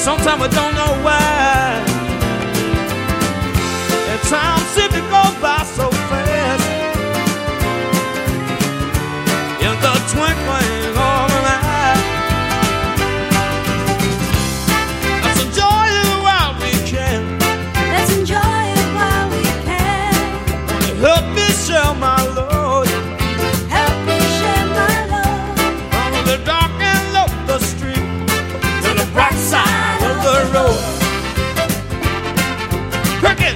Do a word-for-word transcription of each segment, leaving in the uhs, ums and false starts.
sometimes we don't know why. And time seems to go by so fast. In the twinkling of an eye. Let's enjoy it while we can. Let's enjoy it while we can. Help me share my load. Help me share my load. From the dark and low street to the bright side of the road. Cricket!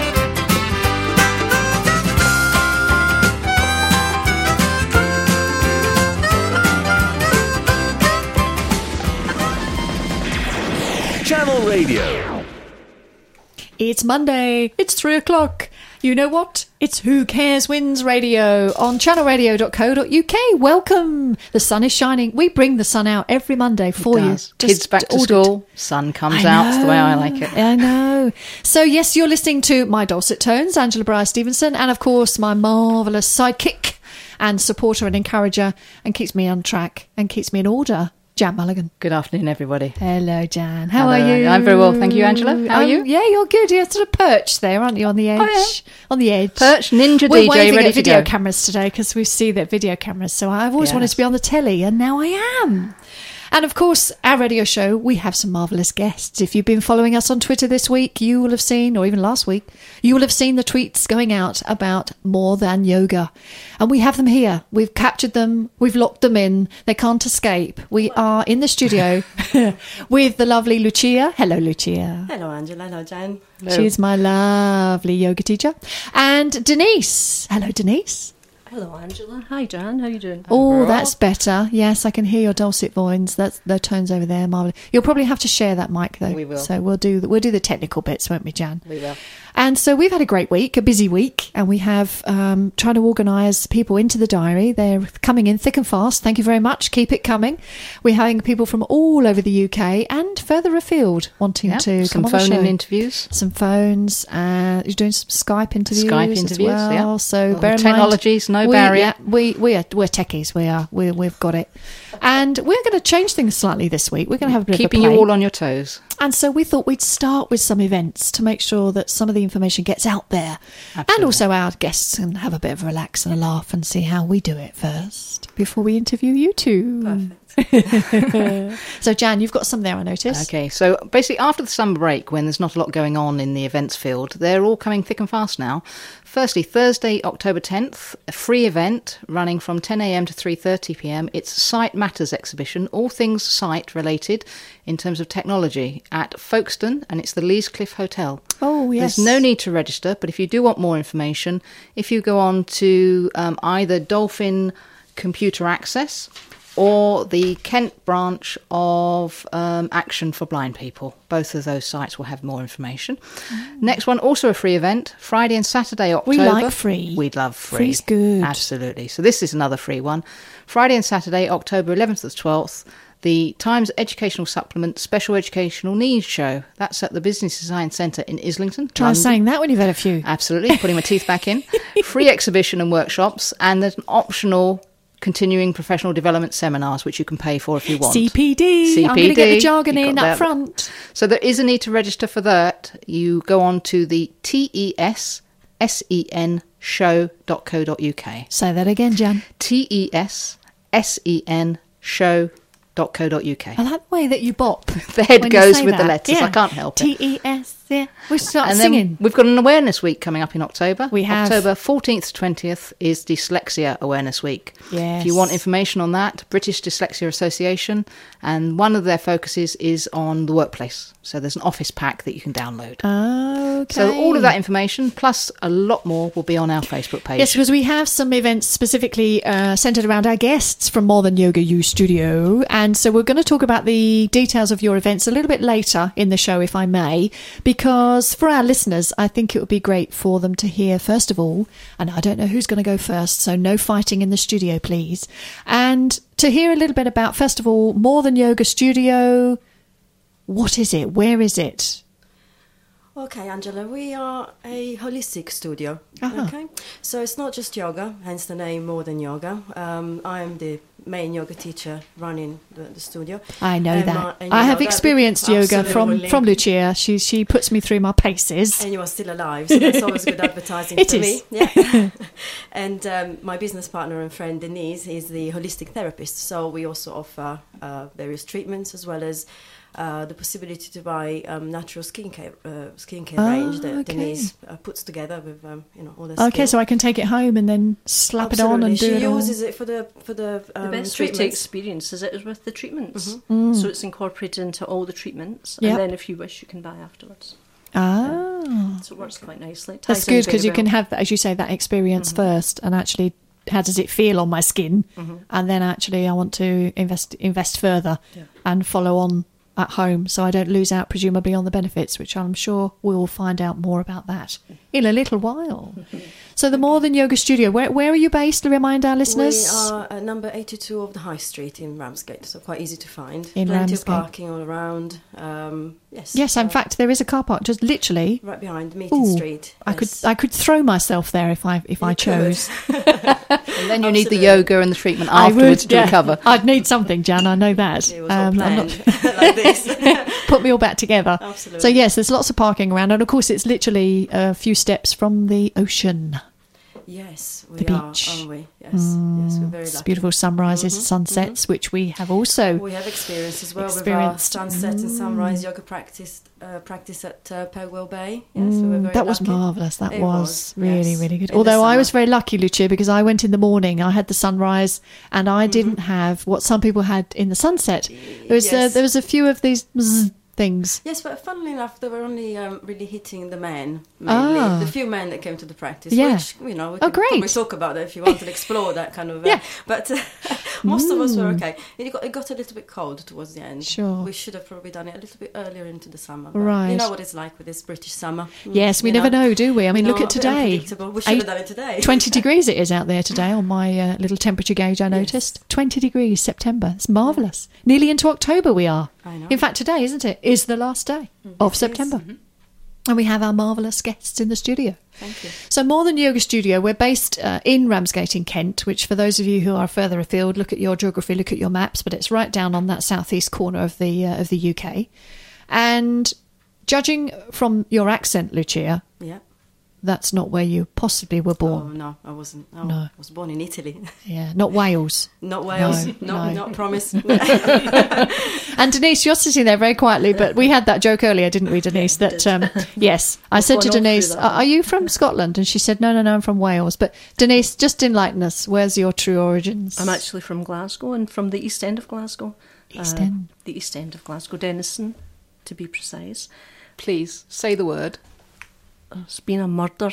Channel Radio. It's Monday. It's three o'clock. You know what? It's Who Cares Wins Radio on channel radio dot co dot uk. Welcome. The sun is shining. We bring the sun out every Monday for you. Just Kids back to ordered. school, sun comes I out. know. It's the way I like it. I know. So, yes, you're listening to my dulcet tones, Angela Breyer-Stevenson, and, of course, my marvellous sidekick and supporter and encourager and keeps me on track and keeps me in order, Jan Mulligan. Good afternoon, everybody. Hello, Jan. How Hello. are you? I'm very well, thank you, Angela. How are Um, you? Yeah, you're good. You're sort of perched there, aren't you, on the edge? Oh, yeah. On the edge. Perch, ninja We're D J, waving ready at to video go. cameras today because we see that video cameras. So I've always Yes. wanted to be on the telly, and now I am. And of course, our radio show, we have some marvellous guests. If you've been following us on Twitter this week, you will have seen, or even last week, you will have seen the tweets going out about More Than Yoga. And we have them here. We've captured them. We've locked them in. They can't escape. We are in the studio with the lovely Lucia. Hello, Lucia. Hello, Angela. Hello, Jan. She's my lovely yoga teacher. And Denise. Hello, Denise. Hello, Angela. Hi, Jan. How you doing? Oh, that's better. Yes, I can hear your dulcet voice. That's the tones over there, marvelous. You'll probably have to share that mic, though. We will. So we'll do we'll do the technical bits, won't we, Jan? We will. And so we've had a great week, a busy week, and we have um, trying to organise people into the diary. They're coming in thick and fast. Thank you very much. Keep it coming. We're having people from all over the U K and further afield wanting Yeah, to some come on the phone-in show. interviews. Some phones. Uh, you're doing some Skype interviews. Skype as interviews, well. yeah. So Well, bear in technologies, mind, no we, barrier. Yeah, we we are we're techies. We are. We we've got it. And we're going to change things slightly this week. We're going to have a bit Keeping of a play. you all on your toes. And so we thought we'd start with some events to make sure that some of the information gets out there. And Absolutely. also our guests can have a bit of a relax and a laugh and see how we do it first before we interview you two. Perfect. So, Jan, you've got some there, I notice. Okay, so basically after the summer break, when there's not a lot going on in the events field, they're all coming thick and fast now. Firstly, Thursday, October tenth, a free event running from ten a.m. to three thirty p.m. It's Site Matters exhibition, all things site related in terms of technology at Folkestone, and it's the Lees Cliff Hotel. Oh, yes. There's no need to register, but if you do want more information, if you go on to um, either Dolphin Computer Access or the Kent branch of um, Action for Blind People. Both of those sites will have more information. Mm. Next one, also a free event, Friday and Saturday, October. We like free. We love free. Free's good. Absolutely. So this is another free one. Friday and Saturday, October eleventh to twelfth, the Times Educational Supplement Special Educational Needs Show. That's at the Business Design Centre in Islington. Try London. saying that when you've had a few. Absolutely, putting my teeth back in. Free exhibition and workshops, and there's an optional continuing professional development seminars which you can pay for if you want. C P D. C P D. I'm going to get the jargon You've in got up that. front. So there is a need to register for that. You go on to the T E S S E N show dot co dot uk. Say that again, Jan. T E S S E N show dot co dot uk. I like the way that you bop. The head when you goes say with the that. letters. I can't help it. T E S, yeah. We start And singing. then we've got an awareness week coming up in October. We have. October fourteenth to twentieth is Dyslexia Awareness Week. Yes. If you want information on that, British Dyslexia Association, and one of their focuses is on the workplace. So there's an office pack that you can download. Okay. So all of that information, plus a lot more, will be on our Facebook page. Yes, because we have some events specifically uh, centred around our guests from More Than Yoga U Studio. And so we're going to talk about the details of your events a little bit later in the show, if I may, because for our listeners, I think it would be great for them to hear, first of all, and I don't know who's going to go first, so no fighting in the studio, please. And to hear a little bit about, first of all, More Than Yoga Studio. What is it? Where is it? Okay, Angela, we are a holistic studio. Uh-huh. Okay, so it's not just yoga, hence the name More Than Yoga. Um, I am the main yoga teacher running the, the studio. I know And that. my- and I you have know that- experienced yoga from, Absolutely. from Lucia. She she puts me through my paces. And you are still alive, so that's always good advertising It for is. me. Yeah. And um, my business partner and friend Denise is the holistic therapist, so we also offer uh, various treatments as well as uh, the possibility to buy um, natural skincare uh, skincare Ah, range that okay. Denise uh, puts together with um, you know all the Okay, skills. so I can take it home and then slap it on and do she it all. uses it for the for the, um, The best way to treatments. experience is it is with the treatments. Mm. So it's incorporated into all the treatments, Yep. and then if you wish, you can buy afterwards. Ah, So it works quite nicely. It that's ties in good because very you can well. have, as you say, that experience Mm-hmm. first and actually how does it feel on my skin, Mm-hmm. and then actually I want to invest invest further Yeah. and follow on at home so I don't lose out presumably on the benefits, which I'm sure we'll find out more about that in a little while. So the More Than Yoga Studio, where where are you based? To remind our listeners. We are at number eighty-two of the High Street in Ramsgate, so quite easy to find. In Plenty Ramsgate. of parking all around. Um, yes. Yes, in uh, fact, there is a car park just literally. right behind Meeting Ooh, Street. I could yes. I could throw myself there if I if I You could. chose. And then you need the Absolutely. yoga and the treatment I afterwards would to yeah. recover. I'd need something, Jan. I know that. It was all Um, I'm not- planned like this. put me all back together. Absolutely. So yes, there's lots of parking around, and of course, it's literally a few steps from the ocean. Yes, we The are, beach. aren't we? Yes, yes, we're very It's lucky. beautiful sunrises, Mhm, sunsets, which we have also. We have experience as well Experienced. with our sunset and sunrise yoga practice uh, practice at uh, Pegwell Bay. Yes, so we're Mm, very that was lucky. marvellous. That It was, was, really, yes, really good. in the Although I was summer. very lucky, Lucia, because I went in the morning. I had the sunrise, and I didn't have what some people had in the sunset. There was uh, Yes. there was a few of these zzz things. Yes, but funnily enough, they were only um, really hitting the men, mainly. Ah. The few men that came to the practice, Yeah. which, you know, we Oh, can great. probably talk about that if you want to explore that kind of... Uh, Yeah. But uh, most of us were okay. It got, it got a little bit cold towards the end. Sure. We should have probably done it a little bit earlier into the summer. but Right. You know what it's like with this British summer. Mm, Yes, we you never know, do we? I mean, You look know, at a bit today. unpredictable. We should Eight- have done it today. twenty degrees it is out there today on my uh, little temperature gauge I noticed. twenty degrees, September. It's marvellous. Nearly into October we are. I know. In fact, today, isn't it, is the last day of September. And we have our marvellous guests in the studio. Thank you. So More Than Yoga Studio, we're based uh, in Ramsgate in Kent, which for those of you who are further afield, look at your geography, look at your maps, but it's right down on that southeast corner of the uh, of the U K. And judging from your accent, Lucia, Yeah. that's not where you possibly were Oh, born. no, I wasn't. Oh, No. I was born in Italy. Yeah, not Wales. Not Wales. No, No, no. not promise. And Denise, you're sitting there very quietly, but we had that joke earlier, didn't we, Denise? That um, yes, I said to gone all through Denise, that "Are are you from Scotland?" And she said, "No, no, no, I'm from Wales." But Denise, just enlighten us. Where's your true origins? I'm actually from Glasgow and from the East End of Glasgow. East Uh, End. The East End of Glasgow, Denison, to be precise. Please say the word. It's been a murder.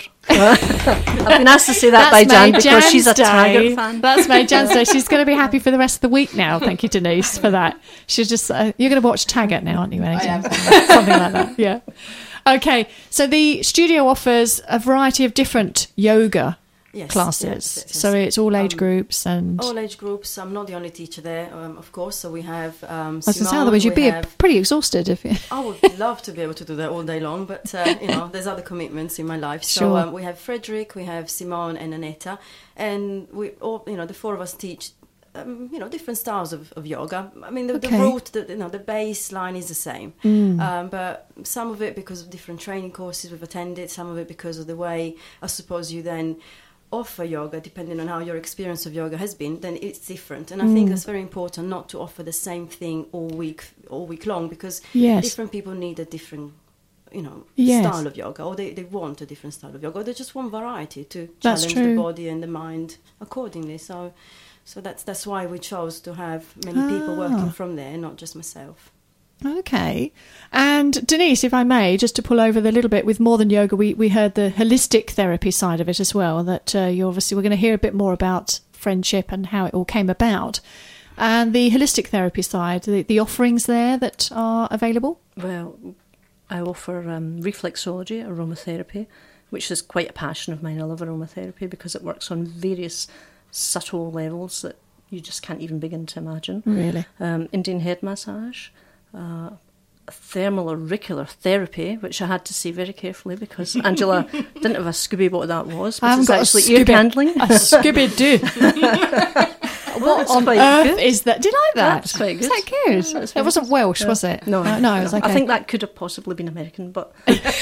I've been asked to say that by Jan made because she's a Jan's Taggart day. fan. That's made Jan's day. She's going to be happy for the rest of the week now. Thank you, Denise, for that. She's just uh, you're going to watch Taggart now, aren't you? I am. Something like that. Yeah. Okay. So the studio offers a variety of different yoga Yes, classes. yes, yes, yes. So it's all age Um, groups and. All age groups. I'm not the only teacher there, um, of course. So we have. Um, I was going to say, Simone, otherwise you'd we be have- pretty exhausted if you. I would love to be able to do that all day long, but uh, you know, there's other commitments in my life. So Sure. um, we have Frederick, we have Simone, and Aneta, and we all, you know, the four of us teach, um, you know, different styles of, of yoga. I mean, the, Okay. the root, the, you know, the baseline is the same, Mm. um, but some of it because of different training courses we've attended, some of it because of the way I suppose you then offer yoga, depending on how your experience of yoga has been, then it's different. And I think Mm. that's very important, not to offer the same thing all week, all week long, because Yes. different people need a different, you know, Yes. style of yoga, or they, they want a different style of yoga, or they just want variety to That's challenge true. the body and the mind accordingly. So, so that's that's why we chose to have many people Ah. working from there, not just myself. Okay. And Denise, if I may, just to pull over the little bit with More Than Yoga, we, we heard the holistic therapy side of it as well, that uh, you obviously, we're going to hear a bit more about friendship and how it all came about. And the holistic therapy side, the, the offerings there that are available? Well, I offer um, reflexology, aromatherapy, which is quite a passion of mine. I love aromatherapy because it works on various subtle levels that you just can't even begin to imagine. Really? Um, Indian head massage, uh, thermal auricular therapy, which I had to say very carefully because Angela didn't have a Scooby what that was, I but haven't it's got a actually ear Scooby. candling. A Scooby-Doo. what that's on quite earth good. is that? Do you like that? That's quite Was good. that good? Yeah, that's It very wasn't good. Welsh, Yeah. was it? No, no, no, it was okay. I think that could have possibly been American, but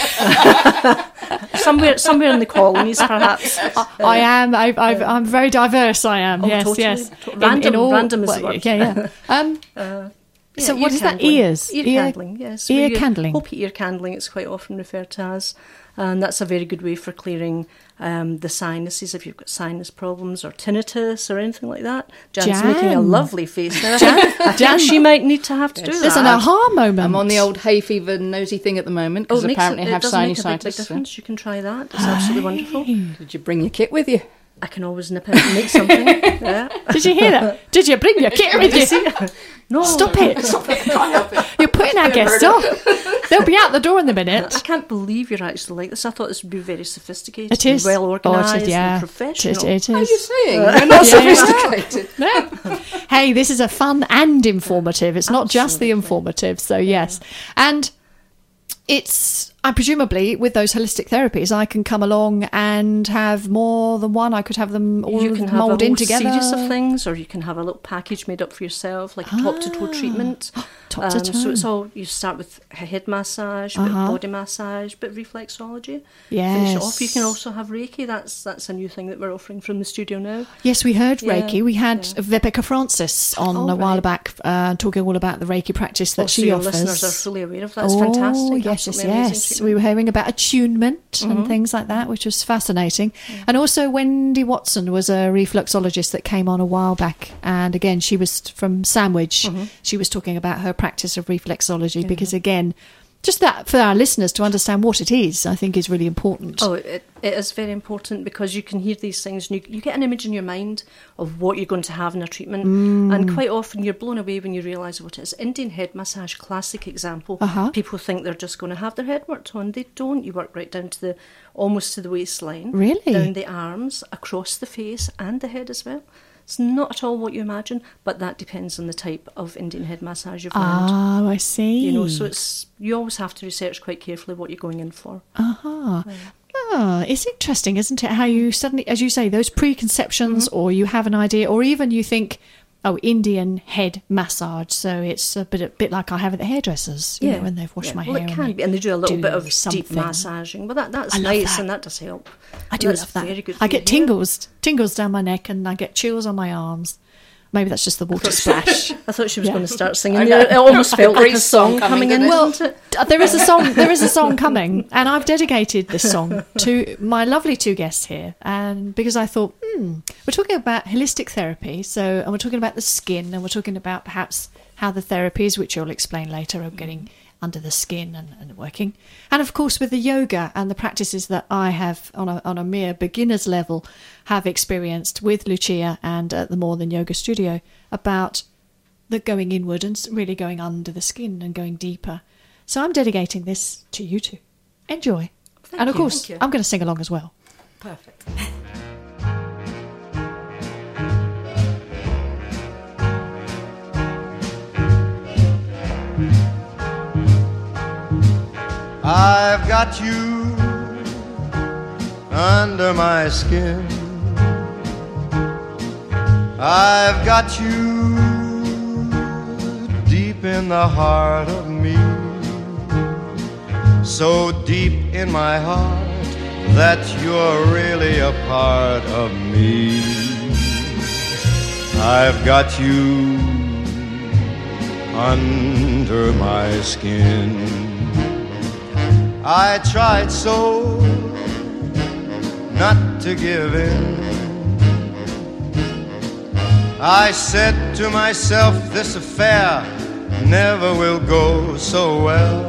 somewhere, somewhere in the colonies, perhaps. I am. I, I've, I'm very diverse. I am. Oh, yes, totally. yes. To- random- random is the well, word. Yeah, yeah. Um, Uh, yeah, so what ear is that? candling. Ears. Ear, Ear- candling, yes. ear We, uh, candling. Hopi ear candling, it's quite often referred to as. And that's a very good way for clearing um, the sinuses if you've got sinus problems or tinnitus or anything like that. Jan's Jan. making a lovely face now. I think, I think she might need to have to do There's that. an aha moment. I'm on the old hay fever nosy thing at the moment because Oh, it makes apparently it, I it have does make a big, big sinusitis. so- difference. You can try that. It's absolutely wonderful. Did you bring your kit with you? I can always nip out and make something. Yeah. Did you hear that? Did you bring your kit with you? No, Stop it! You're putting our guests off. They'll be out the door in a I minute. can't believe you're actually like this. I thought this would be very sophisticated, It is well Oh, organised, it is, yeah. and professional. It, it What are you is. saying? We're not Yeah, yeah. sophisticated. No. Hey, this is a fun and informative. It's not just the Absolutely. informative. So yes, and it's I presumably with those holistic therapies, I can come along and have more than one. I could have them all You can have mould a in whole together. series of things, or you can have a little package made up for yourself, like a top to toe treatment. Top to toe. So it's all you start with a head massage, a bit Uh-huh. of body massage, bit of reflexology. Finish it off. You can Yes. also have Reiki. That's that's a new thing that we're offering from the studio now. Yes, we heard Yeah, Reiki. We had yeah. Rebecca Francis on Oh, a while right. back, uh, talking all about the Reiki practice that Oh, so she your offers. listeners are fully aware of that. It's oh, fantastic. yes, yes, Absolutely amazing yes. treatment. We were hearing about attunement Mm-hmm. and things like that, which was fascinating. And also, Wendy Watson was a reflexologist that came on a while back, and again, she was from Sandwich. Mm-hmm. She was talking about her practice of reflexology because, again, just that for our listeners to understand what it is, I think, is really important. Oh, it, it is very important because you can hear these things and you, you get an image in your mind of what you're going to have in a treatment. Mm. And quite often you're blown away when you realise what it is. Indian head massage, classic example. Uh-huh. People think they're just going to have their head worked on. They don't. You work right down to the, almost to the waistline. Really? Down the arms, across the face and the head as well. It's not at all what you imagine, but that depends on the type of Indian head massage you've learned. Ah, I see. You know, so it's you always have to research quite carefully what you're going in for. Aha. Ah, it's interesting, isn't it? How you suddenly, as you say, those preconceptions, Mm-hmm. or you have an idea, or even you think, oh, Indian head massage. So it's a bit, a bit like I have at the hairdressers, you know, when they've washed yeah. my well, hair. it and can they be, and they do a little do bit of something. deep massaging. Well, that that's I love nice, that. and that does help. I do That's love that. Very good I for get your hair. tingles, tingles down my neck, and I get chills on my arms. Maybe that's just the water splash. I thought she was Yeah. going to start singing. I There. know. It almost felt like Great a song song coming coming, in. didn't it? Well, isn't it? d- there is a song. There is a song coming, and I've dedicated this song to my lovely two guests here, and because I thought, hmm, we're talking about holistic therapy, so and we're talking about the skin, and we're talking about perhaps how the therapies, which you'll explain later, are getting under the skin and, and working, and of course with the yoga and the practices that I have on a on a mere beginner's level have experienced with Lucia and at the More Than Yoga Studio about the going inward and really going under the skin and going deeper. So I'm dedicating this to you two. Enjoy. and of you. course, Thank you. I'm going to sing along as well. Perfect. I've got you under my skin. I've got you deep in the heart of me. So deep in my heart that you're really a part of me. I've got you under my skin. I tried so not to give in. I said to myself, this affair never will go so well.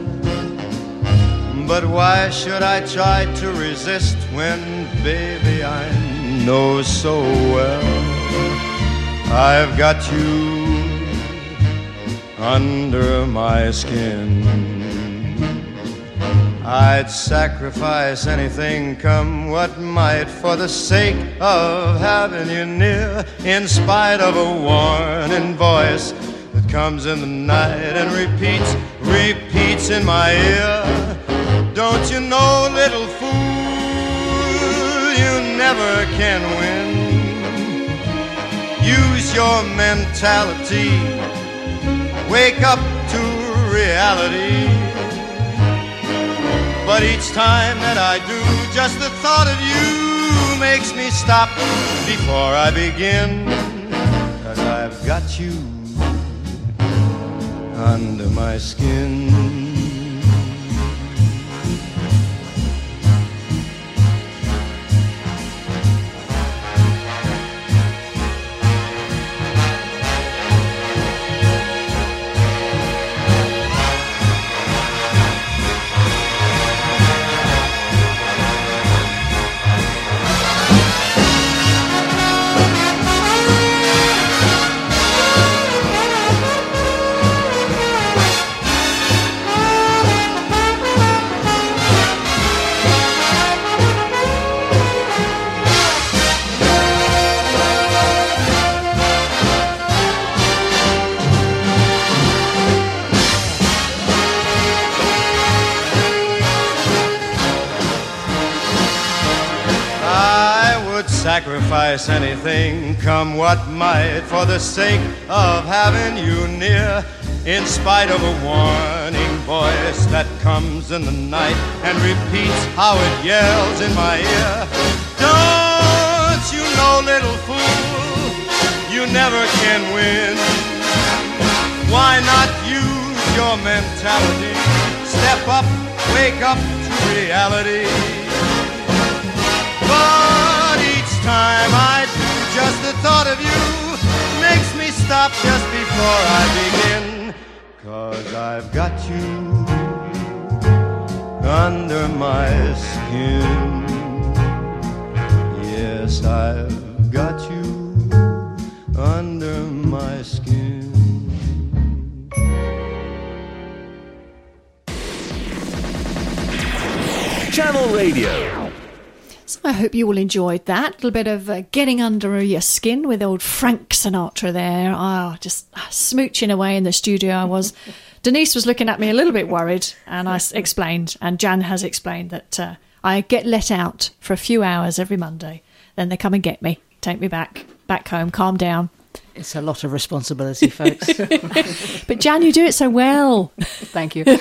But why should I try to resist when, baby, I know so well I've got you under my skin. I'd sacrifice anything, come what might, for the sake of having you near, in spite of a warning voice that comes in the night and repeats, repeats in my ear. Don't you know, little fool, you never can win. Use your mentality. Wake up to reality. But each time that I do, just the thought of you makes me stop before I begin. 'Cause I've got you under my skin. Sacrifice anything, come what might, for the sake of having you near. In spite of a warning voice that comes in the night and repeats how it yells in my ear. Don't you know, little fool, you never can win. Why not use your mentality? Step up, wake up to reality. But each time I do, just the thought of you makes me stop just before I begin. 'Cause I've got you under my skin. Yes, I've got you under my skin. Channel Radio. So I hope you all enjoyed that. A little bit of uh, getting under your skin with old Frank Sinatra there. Oh, just uh, smooching away in the studio I was. Denise was looking at me a little bit worried, and I s- explained, and Jan has explained, that uh, I get let out for a few hours every Monday. Then they come and get me, take me back, back home, calm down. It's a lot of responsibility, folks. But Jan, you do it so well. Thank you.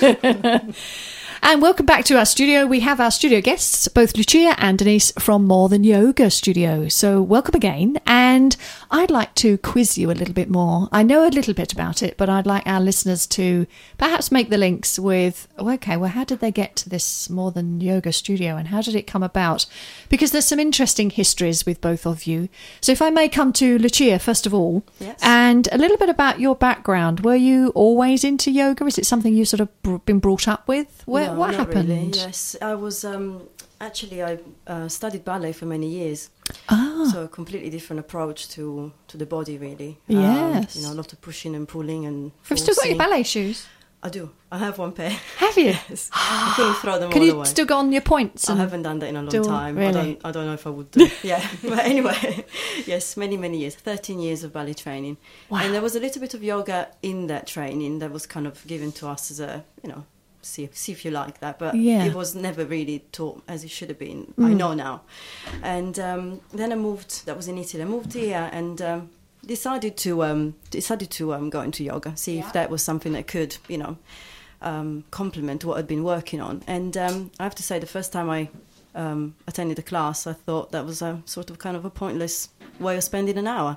And welcome back to our studio. We have our studio guests, both Lucia and Denise from More Than Yoga Studio. So welcome again. And I'd like to quiz you a little bit more. I know a little bit about it, but I'd like our listeners to perhaps make the links with, oh, okay, well, how did they get to this More Than Yoga Studio and how did it come about? Because there's some interesting histories with both of you. So if I may come to Lucia, first of all, Yes. and a little bit about your background. Were you always into yoga? Is it something you've sort of br- been brought up with? Where, No, what not happened? Really. Yes, I was um, actually I uh, studied ballet for many years. Ah. So a completely different approach to, to the body, really. Yes. Um, you know, a lot of pushing and pulling and. You've still got your forcing. ballet shoes, I do. I have one pair. have you? Yes. I couldn't throw them Can all you away. still go on your points? I and- haven't done that in a long do- time. I really? don't. I don't know if I would do. Yeah, but anyway, yes, many many years, thirteen years of ballet training, Wow. and there was a little bit of yoga in that training that was kind of given to us as a, you know, see see if you like that, but Yeah. it was never really taught as it should have been. I know now, and um, then I moved. That was in Italy. I moved here and. Um, decided to um, decided to um, go into yoga, see if that was something that could, you know, um, complement what I'd been working on. And um, I have to say, the first time I um, attended a class, I thought that was a sort of kind of a pointless way of spending an hour.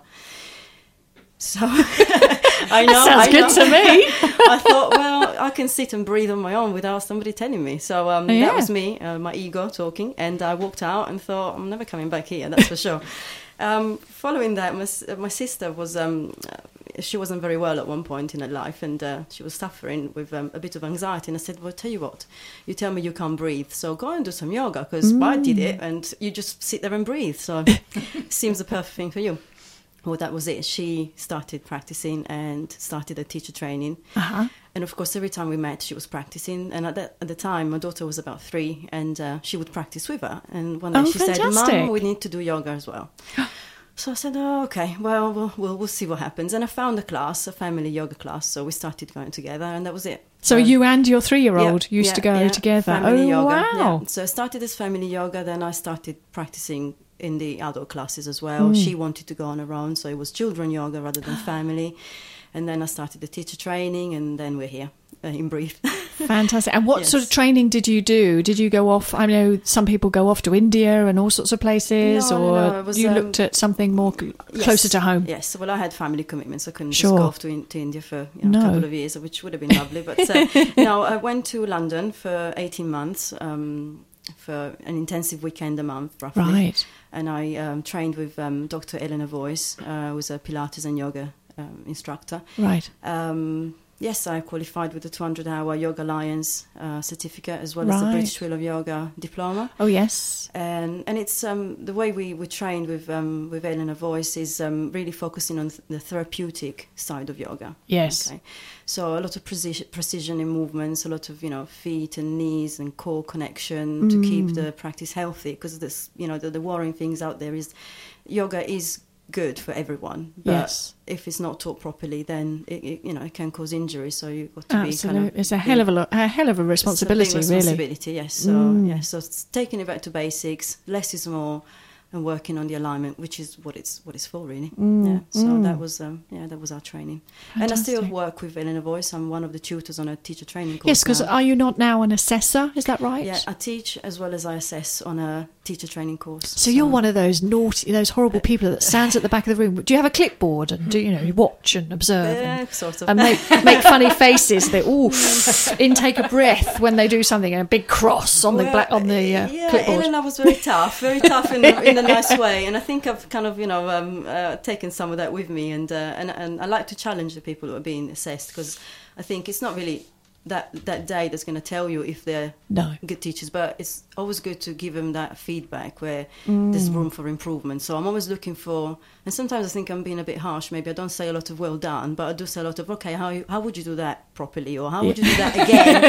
So I know, Sounds I good know. to me. I thought, well, I can sit and breathe on my own without somebody telling me. So um, Yeah. that was me, uh, my ego talking, and I walked out and thought, I'm never coming back here, that's for sure. Um, following that, my, s- my sister was, um, uh, she wasn't very well at one point in her life, and uh, she was suffering with um, a bit of anxiety. And I said, well, tell you what, you tell me you can't breathe, so go and do some yoga, because I did it, and you just sit there and breathe. So seems the perfect thing for you. Well, that was it. She started practicing and started a teacher training. Uh-huh. And of course, every time we met, she was practicing. And at, that, at the time, my daughter was about three, and uh, she would practice with her. And one day Oh, she said, fantastic. Mum, we need to do yoga as well. So I said, oh, okay, well, we'll, we'll, we'll see what happens. And I found a class, a family yoga class. So we started going together, and that was it. So Uh, you and your three-year-old yeah, used yeah, to go yeah, together. Family Oh, yoga. wow. Yeah. So I started as family yoga, then I started practicing in the adult classes as well. She wanted to go on her own, so it was children yoga rather than family. And then I started the teacher training, and then we're here uh, in brief. Fantastic. And what Yes. sort of training did you do? Did you go off? I know some people go off to India and all sorts of places, No, no, or no, it was, you um, looked at something more c- Yes. closer to home. Yes, well, I had family commitments. I couldn't Sure. just go off to, in, to India for you know, No. a couple of years, which would have been lovely. But uh, no, I went to London for eighteen months um, for an intensive weekend a month, roughly. Right. And I um, trained with um, Doctor Eleanor Voice, uh, who was a Pilates and yoga um, instructor. Right. Um, yes, I qualified with the two hundred hour Yoga Alliance uh, certificate, as well as the Right. British Wheel of Yoga diploma. Oh, yes. And and it's um, the way we, we trained with um, with Eleanor Voice is um, really focusing on th- the therapeutic side of yoga. Yes. Okay, so a lot of precision, precision in movements, a lot of you know feet and knees and core connection to keep the practice healthy. Because this you know the, the worrying things out there is yoga is good for everyone, but Yes. if it's not taught properly, then it, it you know it can cause injury. So you've got to be Absolutely. kind of It's a hell of a, lo- a hell of a it's a big responsibility, really. responsibility, yes. So Mm. yeah, so it's taking it back to basics, less is more, and working on the alignment, which is what it's what it's for, really. Mm, Yeah. So mm. that was um, yeah, that was our training, and I still Fantastic. work with Eleanor Voice. I'm one of the tutors on a teacher training course. Yes, because now. are you not now an assessor? Is that right? yeah, I teach as well as I assess on a teacher training course. So you're one of those naughty, those horrible people that stands at the back of the room. Do you have a clipboard and do you know you watch and observe Yeah, and, sort of. and make make funny faces? They all intake a breath when they do something and a big cross on the Well, black on the uh, yeah, clipboard. Eleanor was very tough, very tough in, in a nice way, and I think I've kind of you know um, uh, taken some of that with me, and, uh, and and I like to challenge the people who are being assessed, because I think it's not really that that day that's going to tell you if they're No. good teachers, but it's always good to give them that feedback where Mm. there's room for improvement. So I'm always looking for, and sometimes I think I'm being a bit harsh. Maybe I don't say a lot of well done, but I do say a lot of okay, how you- how would you do that properly, or how would you do that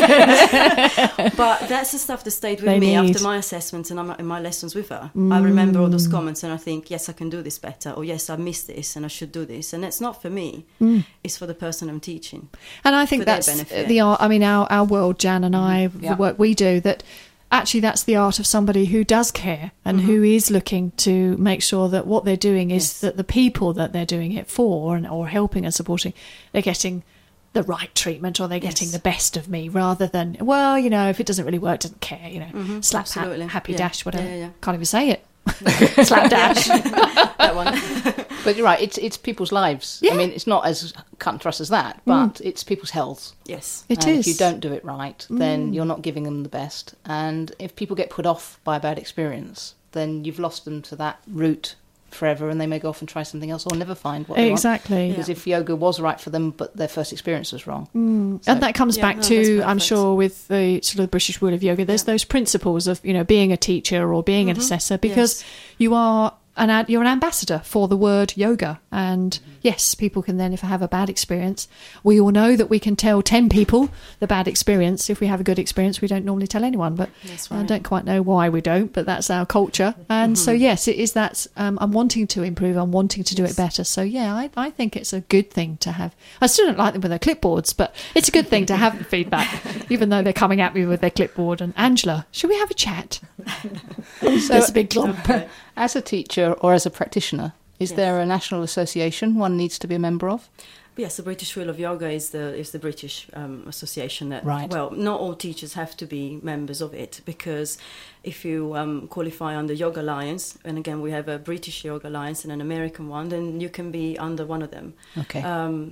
again? But that's the stuff that stayed with They me need. after my assessments and I'm- in my lessons with her. I remember all those comments, and I think, yes, I can do this better, or yes, I missed this and I should do this. And it's not for me; it's for the person I'm teaching. And I think for their that's benefit. the art. I mean, our, our world, Jan and I, Yeah. the work we do, that actually that's the art of somebody who does care and who is looking to make sure that what they're doing is Yes. that the people that they're doing it for and or helping and supporting, they're getting the right treatment, or they're getting Yes. the best of me, rather than, well, you know, if it doesn't really work, doesn't care, you know, slap, ha- absolutely. happy Yeah. dash, whatever. Yeah, yeah, yeah. Can't even say it. Slap dash. That one. But you're right, it's it's people's lives. Yeah. I mean, it's not as cut and thrust as that, but it's people's health. Yes. It and is. if you don't do it right, then you're not giving them the best. And if people get put off by a bad experience, then you've lost them to that route forever, and they may go off and try something else or never find what they want. Exactly. Because if yoga was right for them, but their first experience was wrong. So- And that comes Yeah, back no, that's to, I'm perfect. sure, with the sort of British School of Yoga, there's those principles of, you know, being a teacher or being an assessor, because Yes. you are an ad, you're an ambassador for the word yoga. And yes, people can then, if I have a bad experience, we all know that we can tell ten people the bad experience. If we have a good experience, we don't normally tell anyone, but That's I right. don't quite know why we don't, but that's our culture. And so, yes, it is that um, I'm wanting to improve, I'm wanting to do it better. So, yeah, I, I think it's a good thing to have. I still don't like them with their clipboards, but it's a good thing to have the feedback, even though they're coming at me with their clipboard. And Angela, should we have a chat? There's a big glump. As a teacher or as a practitioner, is Yes. there a national association one needs to be a member of? Yes, the British School of Yoga is the is the British um, association that. Right. Well, not all teachers have to be members of it, because if you um, qualify under Yoga Alliance, and again we have a British Yoga Alliance and an American one, then you can be under one of them. Okay. Um,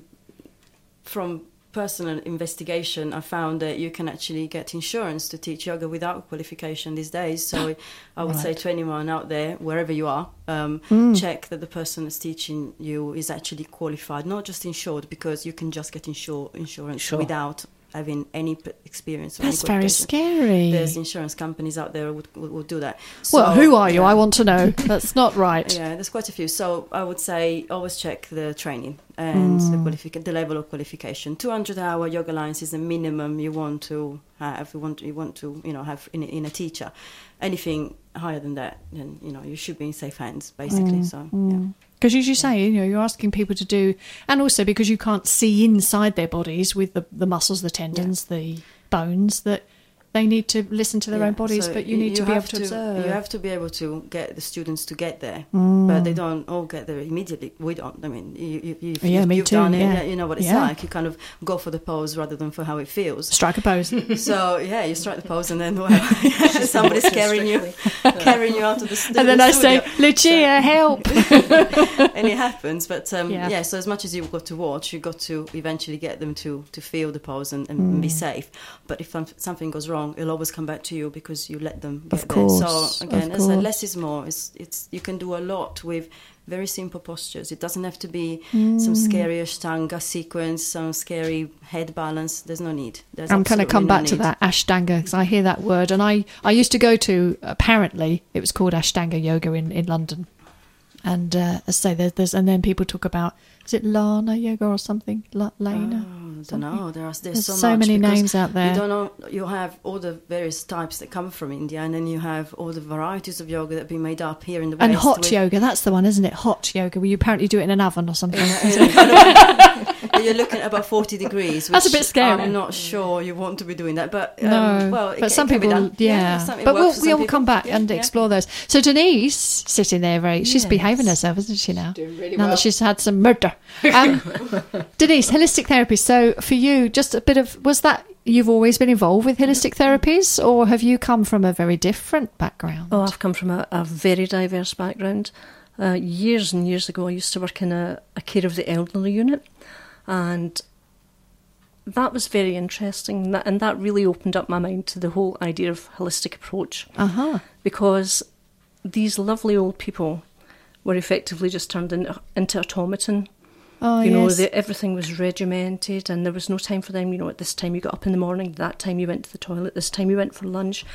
from personal investigation, I found that you can actually get insurance to teach yoga without qualification these days. So I would say Right. to anyone out there, wherever you are, um, check that the person that's teaching you is actually qualified, not just insured, because you can just get insure, insurance Sure. without having any p- experience. Or That's any very qualification. scary. There's insurance companies out there who would, would, would do that. Well, So, who are you? yeah. I want to know. That's not right. Yeah, there's quite a few. So I would say always check the training and the, qualific- the level of qualification. two hundred hour Yoga Alliance is the minimum you want to have. You want you want to you know have in a, in a teacher. Anything higher than that, then you know you should be in safe hands, basically. So yeah. Because as you say, you know, you're asking people to do, and also because you can't see inside their bodies with the, the muscles, the tendons, the bones, that they need to listen to their Yeah, own bodies, so but you need to be able have to observe. You have to be able to get the students to get there, Mm. but they don't all get there immediately. We don't. I mean, you, you, you, Yeah, you've, me you've too, done yeah. it. You know what it's Yeah. like. You kind of go for the pose rather than for how it feels. Strike a pose. So yeah, you strike the pose, and then well, somebody's carrying you, carrying you out of the, stu- And then the I say, studio. Lucia, help. And it happens. But um, Yeah. yeah. so as much as you've got to watch, you've got to eventually get them to, to feel the pose and, and be safe. But if um, something goes wrong, it'll always come back to you because you let them get Of course, there. So again, of as I said, course. less is more. It's, it's you can do a lot with very simple postures. It doesn't have to be some scary Ashtanga sequence, some scary head balance. There's no need. There's I'm going to absolutely come no back to need. that Ashtanga because I hear that word, and I, I used to go to, apparently it was called Ashtanga yoga in, in London, and uh, as I say there's, there's and then people talk about, is it Lana yoga or something, La, Lana? Oh, I don't know. There are, there's, There's so, so much many because names out there. You don't know. You have all the various types that come from India, and then you have all the varieties of yoga that have been made up here in the And West. hot with- yoga, that's the one, isn't it? Hot yoga, where you apparently do it in an oven or something. You're looking at about forty degrees. Which That's a bit scary. I'm not sure you want to be doing that, but um, No, well, it, but it some can be people, done. yeah. some- it But we'll, works for some we'll people. come back Yeah, and yeah. explore those. So Denise, sitting there, very, she's Yes. behaving herself, isn't she now? Doing really now well. that she's had some murder. Um, Denise, holistic therapy. So for you, just a bit of, was that, you've always been involved with holistic therapies, or have you come from a very different background? Oh, I've come from a, a very diverse background. Uh, years and years ago, I used to work in a, a care of the elderly unit, and that was very interesting, and that, and that really opened up my mind to the whole idea of holistic approach, Uh-huh. because these lovely old people were effectively just turned in, into automaton. Oh, you know, yes. the, everything was regimented, and there was no time for them. You know, at this time you got up in the morning, that time you went to the toilet, this time you went for lunch.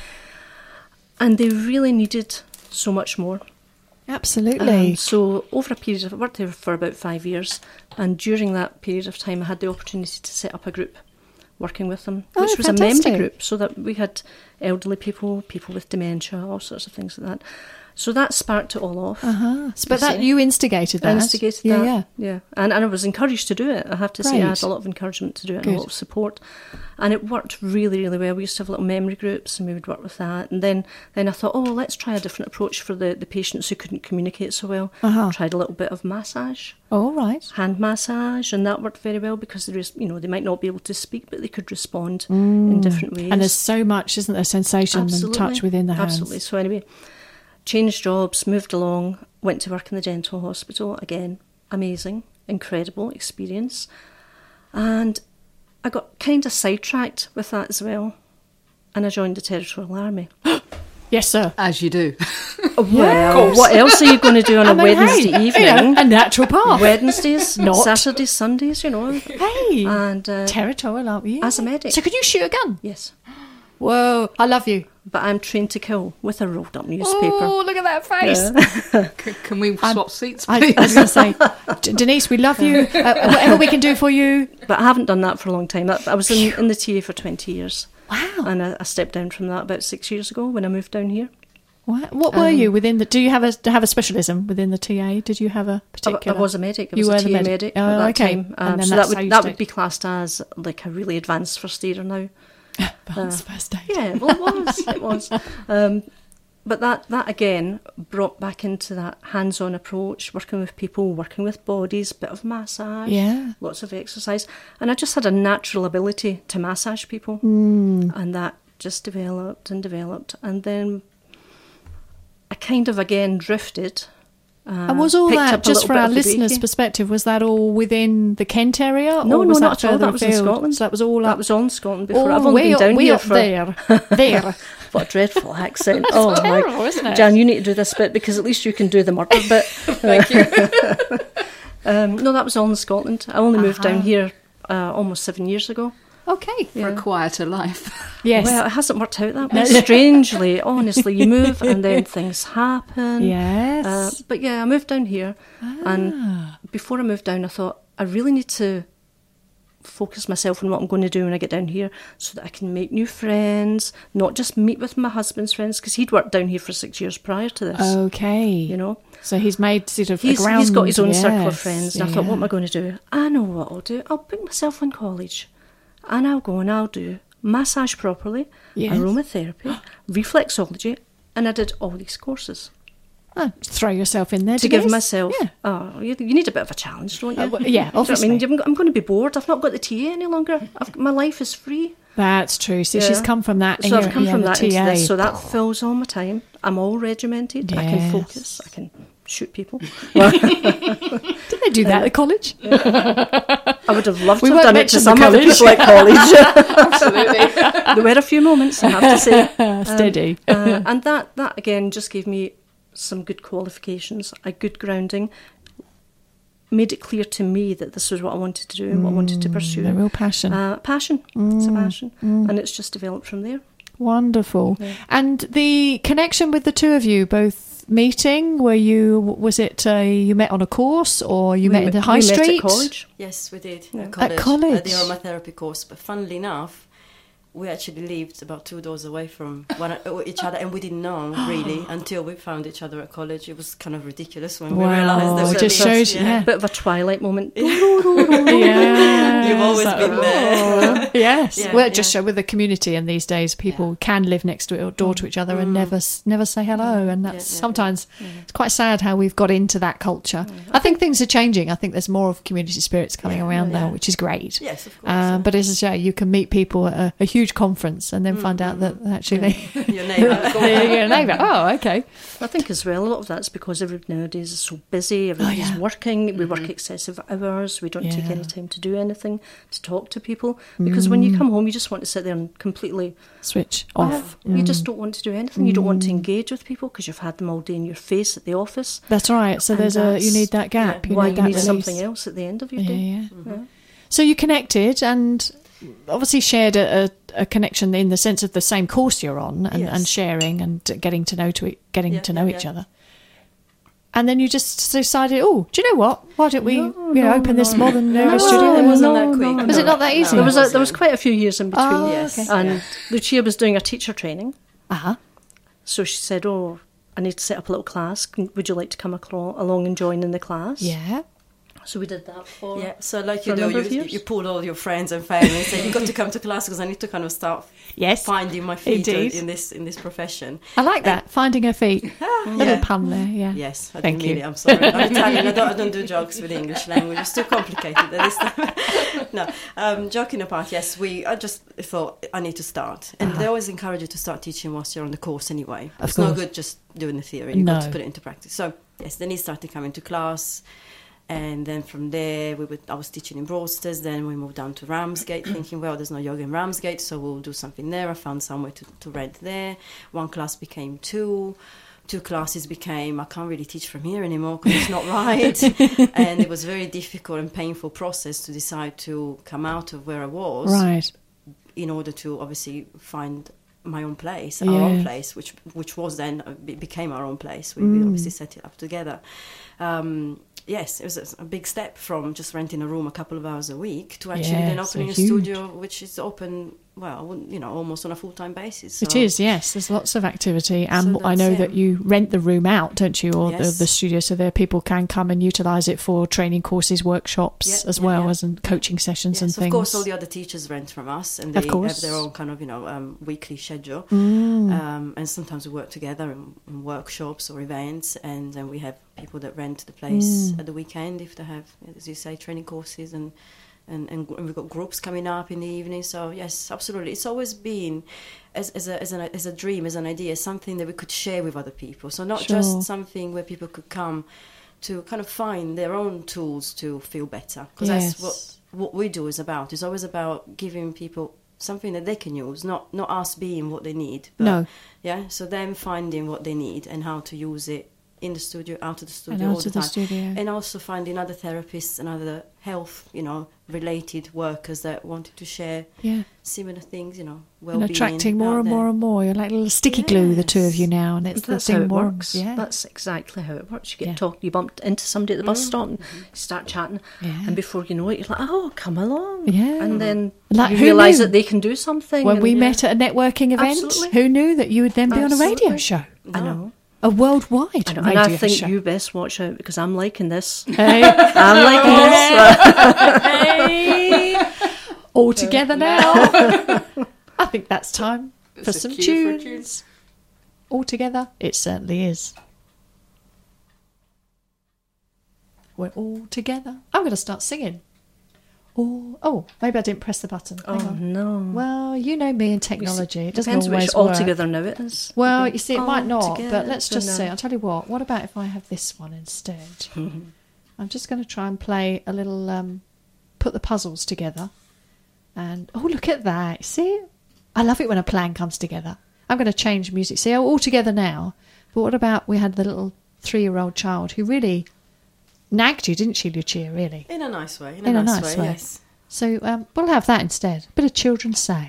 And they really needed so much more. Absolutely. Um, so over a period of, I worked there for about five years, and during that period of time I had the opportunity to set up a group working with them, Oh, which was fantastic. a memory group, so that we had elderly people, people with dementia, all sorts of things like that. So that sparked it all off. uh-huh. But that, see. you instigated that. I instigated yeah, that. Yeah, yeah. And, and I was encouraged to do it. I have to say, I Great. had a lot of encouragement to do it and Good. a lot of support. And it worked really, really well. We used to have little memory groups, and we would work with that. And then, then I thought, oh, let's try a different approach for the, the patients who couldn't communicate so well. Uh-huh. Tried a little bit of massage, All right. hand massage, and that worked very well because there is, you know, they might not be able to speak, but they could respond in different ways. And there's so much, isn't there, sensation Absolutely. and touch within the hands. Absolutely. So anyway, changed jobs, moved along, went to work in the dental hospital. Again, amazing, incredible experience. And I got kind of sidetracked with that as well. And I joined the Territorial Army. Yes, sir. As you do. Well, what else are you going to do on a I mean, Wednesday hey, evening? you know, a natural path. Wednesdays, Not. Saturdays, Sundays, you know. Hey, And uh, territorial, aren't we? as a medic. So could you shoot a gun? yes, Whoa, I love you. but I'm trained to kill with a rolled up newspaper. Oh, look at that face. C- Can we swap seats, I, please? I was going to say, D- Denise, we love you. Uh, whatever we can do for you. But I haven't done that for a long time. I, I was in, in the T A for twenty years. Wow. And I, I stepped down from that about six years ago when I moved down here. What, what were Um, you within the? Do you have a have a specialism within the T A? Did you have a I, particular? I was a medic. I You was were a the T A medic. medic, Oh, at that okay. time. And Um, then so that's that how would you that stayed. would be classed as like a really advanced first aider now. Burns first aid. Yeah, well, it was. It was. Um, but that, that again brought back into that hands-on approach, working with people, working with bodies, bit of massage, Yeah. lots of exercise. And I just had a natural ability to massage people. Mm. And that just developed and developed. And then I kind of again drifted. Uh, And was all picked that, up a just little for bit our of the listen's Reiki. perspective, was that all within the Kent area? No, or no, was not that at all. further That was in afield? Scotland. So that was all That up. was all in Scotland before. Oh, I've only way been up, down way here up for there. There. what a dreadful accent. oh terrible, my, isn't it? Jan, you need to do this bit because at least you can do the murder bit. Thank you. Um, no, that was all in Scotland. I only moved Uh-huh. down here uh, almost seven years ago. Okay. For a quieter life. Yes. Well, it hasn't worked out that way. Strangely, honestly, you move and then things happen. yes. Uh, but yeah, I moved down here, and before I moved down, I thought I really need to focus myself on what I'm going to do when I get down here, so that I can make new friends, not just meet with my husband's friends, because he'd worked down here for six years prior to this. okay. You know, So he's made sort of he's a ground. he's got his own circle of yes, friends, and I thought, yeah. what am I going to do? I know what I'll do. I'll book myself on college, and I'll go and I'll do massage properly, Yes. aromatherapy, reflexology, and I did all these courses Oh, throw yourself in there to do give this. myself. Yeah. Oh, you, you need a bit of a challenge, don't you? Uh, well, yeah, Do you know what I obviously. mean, You've got- I'm going to be bored. I've not got the T A any longer. I've, my life is free. That's true. So she's Yeah. come from that. and So I've you're- come yeah, from the that T A. into this, so that fills all my time. I'm all regimented. I can Yes. focus. I can shoot people. Did they do that at college? I would have loved We to won't have done it to mention some the other college. people at college. Absolutely. There were a few moments, I have to say. Um, Steady. uh, and that, that, again, just gave me some good qualifications, a good grounding, made it clear to me that this was what I wanted to do and what I wanted to pursue. A real passion. Uh, passion. It's a passion. And it's just developed from there. Wonderful. And the connection with the two of you, both meeting, were you, was it uh, you met on a course or you We met in the high we street? Met at college. Yes, we did Yeah. at college. At college? At the aromatherapy course. But funnily enough, we actually lived about two doors away from one each other, and we didn't know really until we found each other at college. It was kind of ridiculous when we Wow. realised that It we just lived- shows you- yeah. Bit of a twilight moment. Yeah. You've always been there. Yes. Yeah, well, it just yeah. show with the community, and these days people can live next to, or door to each other and never s- never say hello, and that's Yeah, yeah, sometimes it's quite sad how we've got into that culture. I think things are changing. I think there's more of community spirits coming around now, which is great. Yes, of course. Um, but as I say, you can meet people at a, a huge conference and then find out that actually Your neighbour. they're your neighbour. Oh, okay. I think as well, a lot of that's because everybody nowadays is so busy, everybody's yeah. working, we work excessive hours, we don't take Yeah. any time to do anything, to talk to people. Because when you come home, you just want to sit there and completely Switch off. You just don't want to do anything. You don't want to engage with people because you've had them all day in your face at the office. That's right. So And there's a you that's need that gap. You Why need you that need release. something else at the end of your Yeah, day. yeah. Yeah. So you connected and obviously shared a, a, a connection in the sense of the same course you're on and, Yes. and sharing and getting to know to e- getting Yeah, to know yeah, each yeah. other. And then you just decided, oh, do you know what? Why don't we you know, open this Modern Yoga No, studio? it wasn't no, that quick. no, Was it not that easy? There was No, a, there was quite a few years in between. Oh, Yes. okay. And Lucia was doing a teacher training. Uh-huh. So she said, oh, I need to set up a little class. Can- Would you like to come acro- along and join in the class? Yeah. So we did that for... Yeah, so like For you a do, number you, of years? you pull all your friends and family and say, you've got to come to class because I need to kind of start Yes. finding my feet Indeed. in this in this profession. I like that. Finding her feet. Little Yeah. pun there, yeah. Yes, I Thank didn't mean you. it. I'm sorry. I'm Italian. I don't, I don't do jokes with the English language. It's too complicated at this time. No, um, joking apart, yes, we. I just thought I need to start. And they always encourage you to start teaching whilst you're on the course anyway. Of it's no course. good just doing the theory. You've got No. to put it into practice. So, yes, then he started coming to class. And then from there, we would, I was teaching in Broadstairs. Then we moved down to Ramsgate, thinking, well, there's no yoga in Ramsgate, so we'll do something there. I found somewhere to, to rent there. One class became two. Two classes became, I can't really teach from here anymore because it's not right. And it was a very difficult and painful process to decide to come out of where I was Right. in order to obviously find my own place, our own Yeah. place, which which was then, uh, be- became our own place. We, we obviously set it up together. Um, yes, it was a, a big step from just renting a room a couple of hours a week to actually Yeah, then so opening a huge. studio which is open, well, you know, almost on a full-time basis. It So- is, yes. There's lots of activity, and So I that's know it. that you rent the room out, don't you, or the, Yes. the studio, so there people can come and utilise it for training courses, workshops, Yeah, as yeah, well yeah. as in coaching sessions Yes, and of things. course, all the other teachers rent from us, and Of they course. have their own kind of, you know, um, weekly schedule. Mm. Um, and sometimes we work together in, in workshops or events, and then we have people that rent the place Mm. at the weekend if they have, as you say, training courses, and, and, and, and we've got groups coming up in the evening. So yes, absolutely, it's always been as, as, a, as, an, as a dream, as an idea, something that we could share with other people. So not Sure. just something where people could come to kind of find their own tools to feel better, because Yes. that's what what we do is about. It's always about giving people something that they can use, not not us being what they need. But, No. yeah. So them finding what they need and how to use it in the studio, out of the studio, And all out the of the time, studio. and also finding other therapists and other health, you know, related workers that wanted to share Yeah. similar things, you know, And well-being. attracting more out and there. more and more. You're like little sticky glue, the two of Yes. you now, and it's That's the how thing it more. works. Yeah. That's exactly how it works. You get Yeah. talk, you bump into somebody at the bus stop, and you start chatting, Yeah. and before you know it, you're like, "Oh, come along!" Yeah. and then Like, you who realise knew? that they can do something. When and- we yeah. met at a networking event, Absolutely. who knew that you would then be on a radio Absolutely. show? I know. A worldwide I know. radio And I think show. you best watch out because I'm liking this. Hey. I'm liking this. Hey. All together now. I think that's time It's for a some cue for a tunes. All together, it certainly is. We're all together. I'm going to start singing. Oh, oh, maybe I didn't press the button. Hang Oh, on. no. Well, you know me and technology. It doesn't Depends always which work. altogether now it is. Well, you see, it might not, Altogether but let's just now. see. I'll tell you what. What about if I have this one instead? I'm just going to try and play a little, um, put the puzzles together. And, oh, look at that. See? I love it when a plan comes together. I'm going to change music. See, oh, all together now. But what about we had the little three-year-old child who really nagged you, didn't she, Lucia, really? In a nice way. In, In a, a nice, nice way, way. yes. So um, we'll have that instead. A bit of children's say.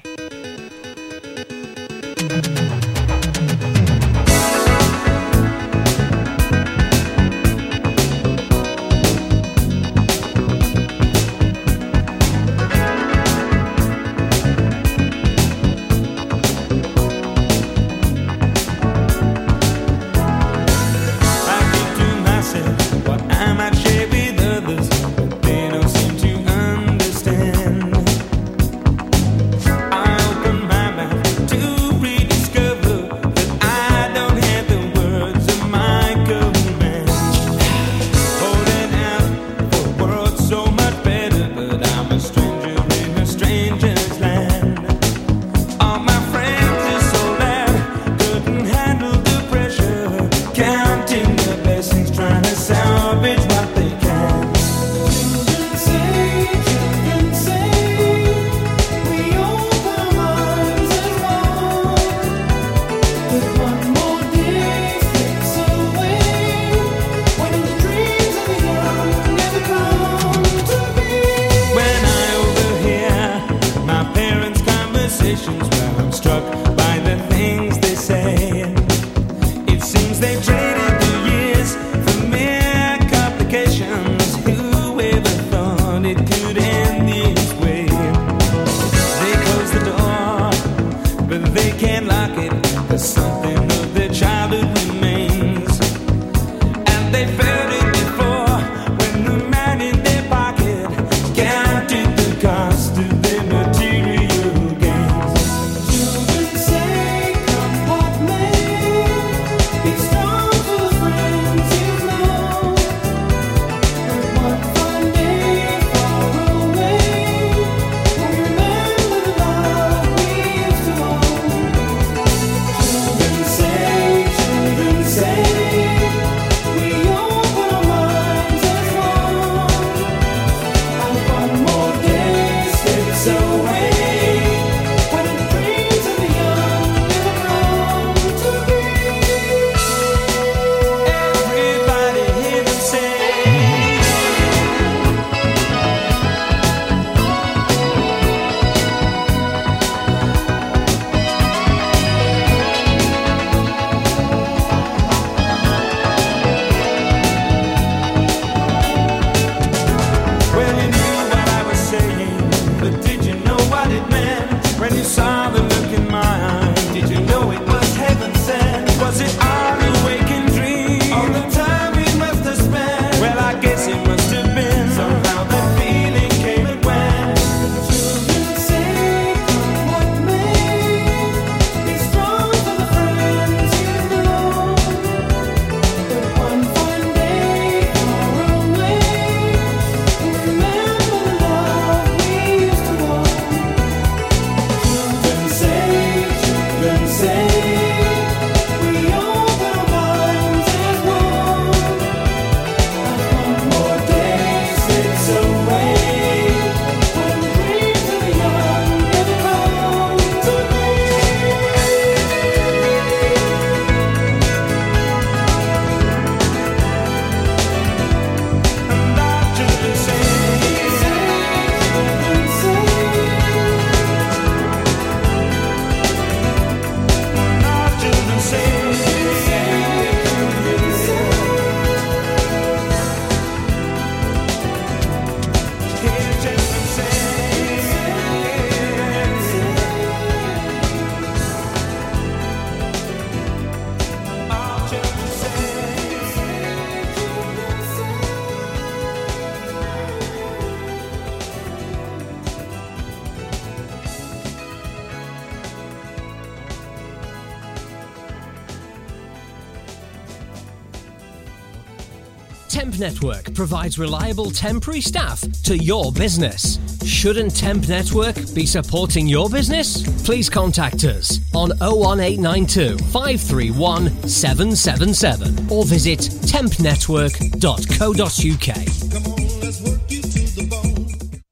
Counted the cost of their material gains. Temp Network provides reliable temporary staff to your business. Shouldn't Temp Network be supporting your business? Please contact us on oh one eight nine two, five three one, seven seven seven or visit temp network dot co dot uk. Come on, let's work you to the bone.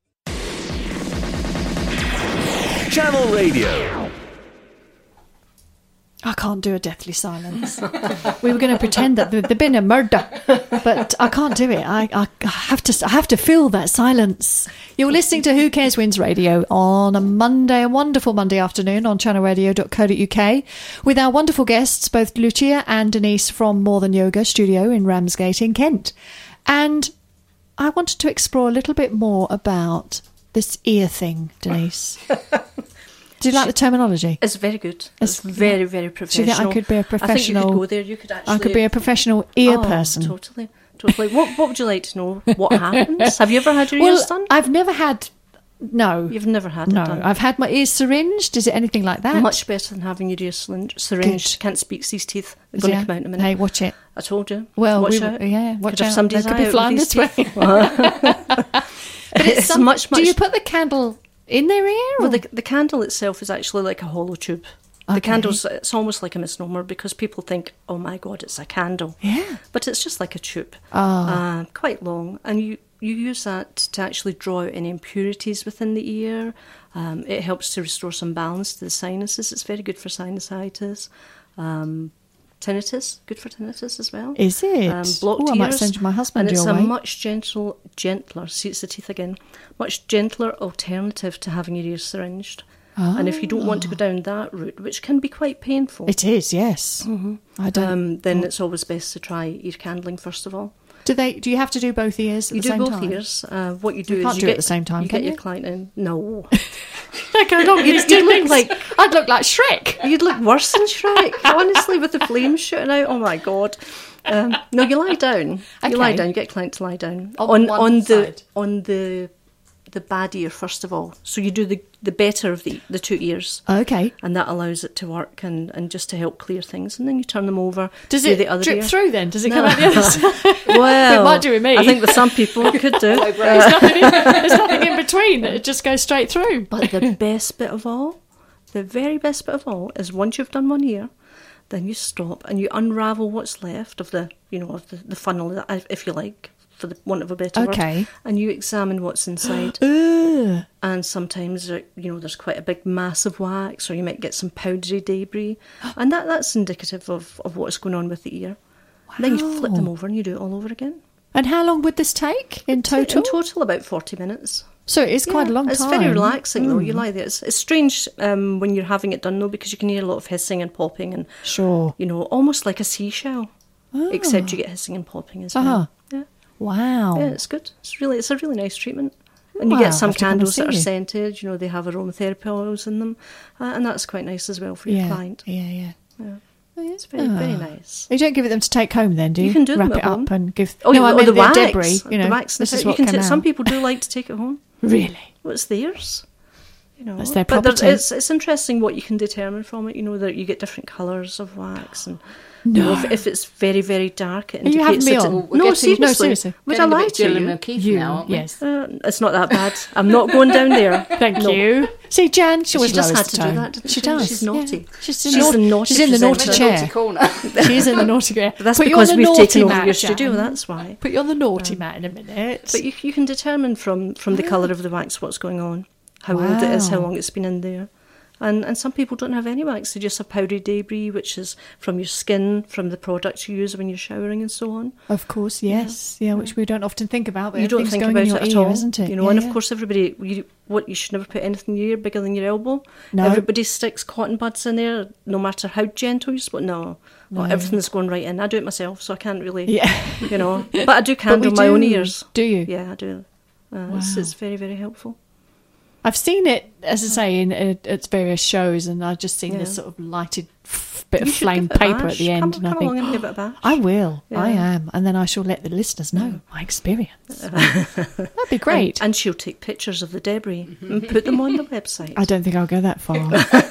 Channel Radio. I can't do a deathly silence. We were going to pretend that there'd been a murder, but I can't do it. I, I, I have to. I have to feel that silence. You're listening to Who Cares Wins Radio on a Monday, a wonderful Monday afternoon on channel radio dot co dot uk with our wonderful guests, both Lucia and Denise from More Than Yoga Studio in Ramsgate in Kent. And I wanted to explore a little bit more about this ear thing, Denise. Do you like the terminology? It's very good. It's- It's very, very professional. Do you think I could be a I think you professional- could go there. You could actually. I could be a professional ear Oh, person. Totally, totally. What What would you like to know? What happens? Have you ever had your Well, ears done? I've never had. No, You've never had no. it done. I've had my ears syringed. Is it anything like that? Much better than having your ears syringed. syringed. Can't speak, these teeth. They're going Yeah. to come out in a minute. Hey, watch it. I told you. Well, watch we, out. yeah, watch Could have out. somebody's They could eye be out flying with this these way. teeth. But it's some, much, much. Do you put the candle in their ear? Well, or- the, the candle itself is actually like a hollow tube. The Okay. candle's, it's almost like a misnomer because people think, oh my God, it's a candle. Yeah. But it's just like a tube, Ah. uh, quite long. And you, you use that to actually draw out any impurities within the ear. Um, it helps to restore some balance to the sinuses. It's very good for sinusitis. Um, tinnitus, good for tinnitus as well. Is it? Um, blocked Oh, I might ears. send my husband And it's your a way. much gentle, gentler, see it's the teeth again, much gentler alternative to having your ears syringed. And if you don't want to go down that route, which can be quite painful, It is, yes. I don't. um, then it's always best to try ear candling first of all. do they? Do you have to do both ears at You the do same both time? ears. Uh, what you do You is can't you do it get at the same time, You can get you? your client in. No, Like, I don't You'd- use you'd look things. like- I'd look like Shrek. you'd look worse than Shrek. Honestly, with the flames shooting out. Oh my God. Um, no, you lie down. You lie Okay. down. You get a client to lie down On on one the side. on the the bad ear first of all. So you do the the better of the the two ears. Okay. And that allows it to work and, and just to help clear things. And then you turn them over. Does do it the other drip ear. through then? Does it No. come out the other side? Well, It might do with me. I think with some people it could do. There's nothing, in, there's nothing in between. It just goes straight through. But the best bit of all, the very best bit of all, is once you've done one ear, then you stop and you unravel what's left of the, you know, of the, the funnel, if you like, for the want of a better Okay. word, and you examine what's inside. Ugh. And sometimes, uh, you know, there's quite a big mass of wax, or you might get some powdery debris, and that that's indicative of, of what's going on with the ear. Then you flip them Wow. over and you do it all over again. And how long would this take in total? In total, about forty minutes. So it is quite a long it's time. Mm. very relaxing though. You lie there. It's, it's strange um, when you're having it done though, because you can hear a lot of hissing and popping, and Sure. you know, almost like a seashell, except you get hissing and popping as well. Uh-huh. Yeah, Wow. yeah, it's good. It's really, it's a really nice treatment. And you Wow, get some have to come and candles that are see you. scented. You know, they have aromatherapy oils in them, uh, and that's quite nice as well for yeah. your client. Yeah, yeah. Yeah. It's very, very Ah. nice. You don't give it them to take home then, do you? You can do Wrap them it at up home. and give. Oh, no, yeah, I or mean the the wax, debris. You know, the wax. this and is the- what you can came ta- Some out. people do like to take it home. Really. Well, it's theirs. You know, That's their but there's- property. it's it's interesting what you can determine from it. You know that you get different colours of wax, and you know, if, if it's very very dark, it Are you having indicates me that on? it, We're no, getting- seriously, no, seriously. Would I Getting a lie bit to Gillian you? O'Keefe You, now, aren't we? yes. Uh, it's not that bad. I'm not going down there. Thank No. you. See, Jan, she She always just lowers had the to do tone. that, didn't she she? does. She's naughty. Yeah. She's, in She's nau- the naughty She's in the naughty presenter. chair. Naughty corner. She is in the naughty chair. But that's Put you on because the we've naughty taken over mat, your Jan. studio. That's why. Put you on the naughty mat in a minute. But you you can determine from from the colour of the wax what's going on, how old it is, how Wow. long it's been in there. And and some people don't have any wax; they just have powdery debris, which is from your skin, from the products you use when you're showering, and so on. Of course, yes, yeah, which we don't often think about. But You don't everything's think going about in your it at ear, all, isn't it? You know, Yeah, and yeah. of course, everybody, you, what you should never put anything in your ear bigger than your elbow. No. Everybody sticks cotton buds in there, no matter how gentle you're supposed. No, No. no, everything's going right in. I do it myself, so I can't really. Yeah. You know, but I do But candle we my own do. ears. Do you? Yeah, I do. Uh, it's, Wow. it's very very helpful. I've seen it, as I say, in at, at various shows, and I've just seen this Yeah. sort of lighted f- bit You of should flame give it a paper at bash. the end. Come, and I come think, along and give it a bash. I will. Yeah. I am. And then I shall let the listeners know my experience. That'd be great. And, and she'll take pictures of the debris and put them on the website. I don't think I'll go that far.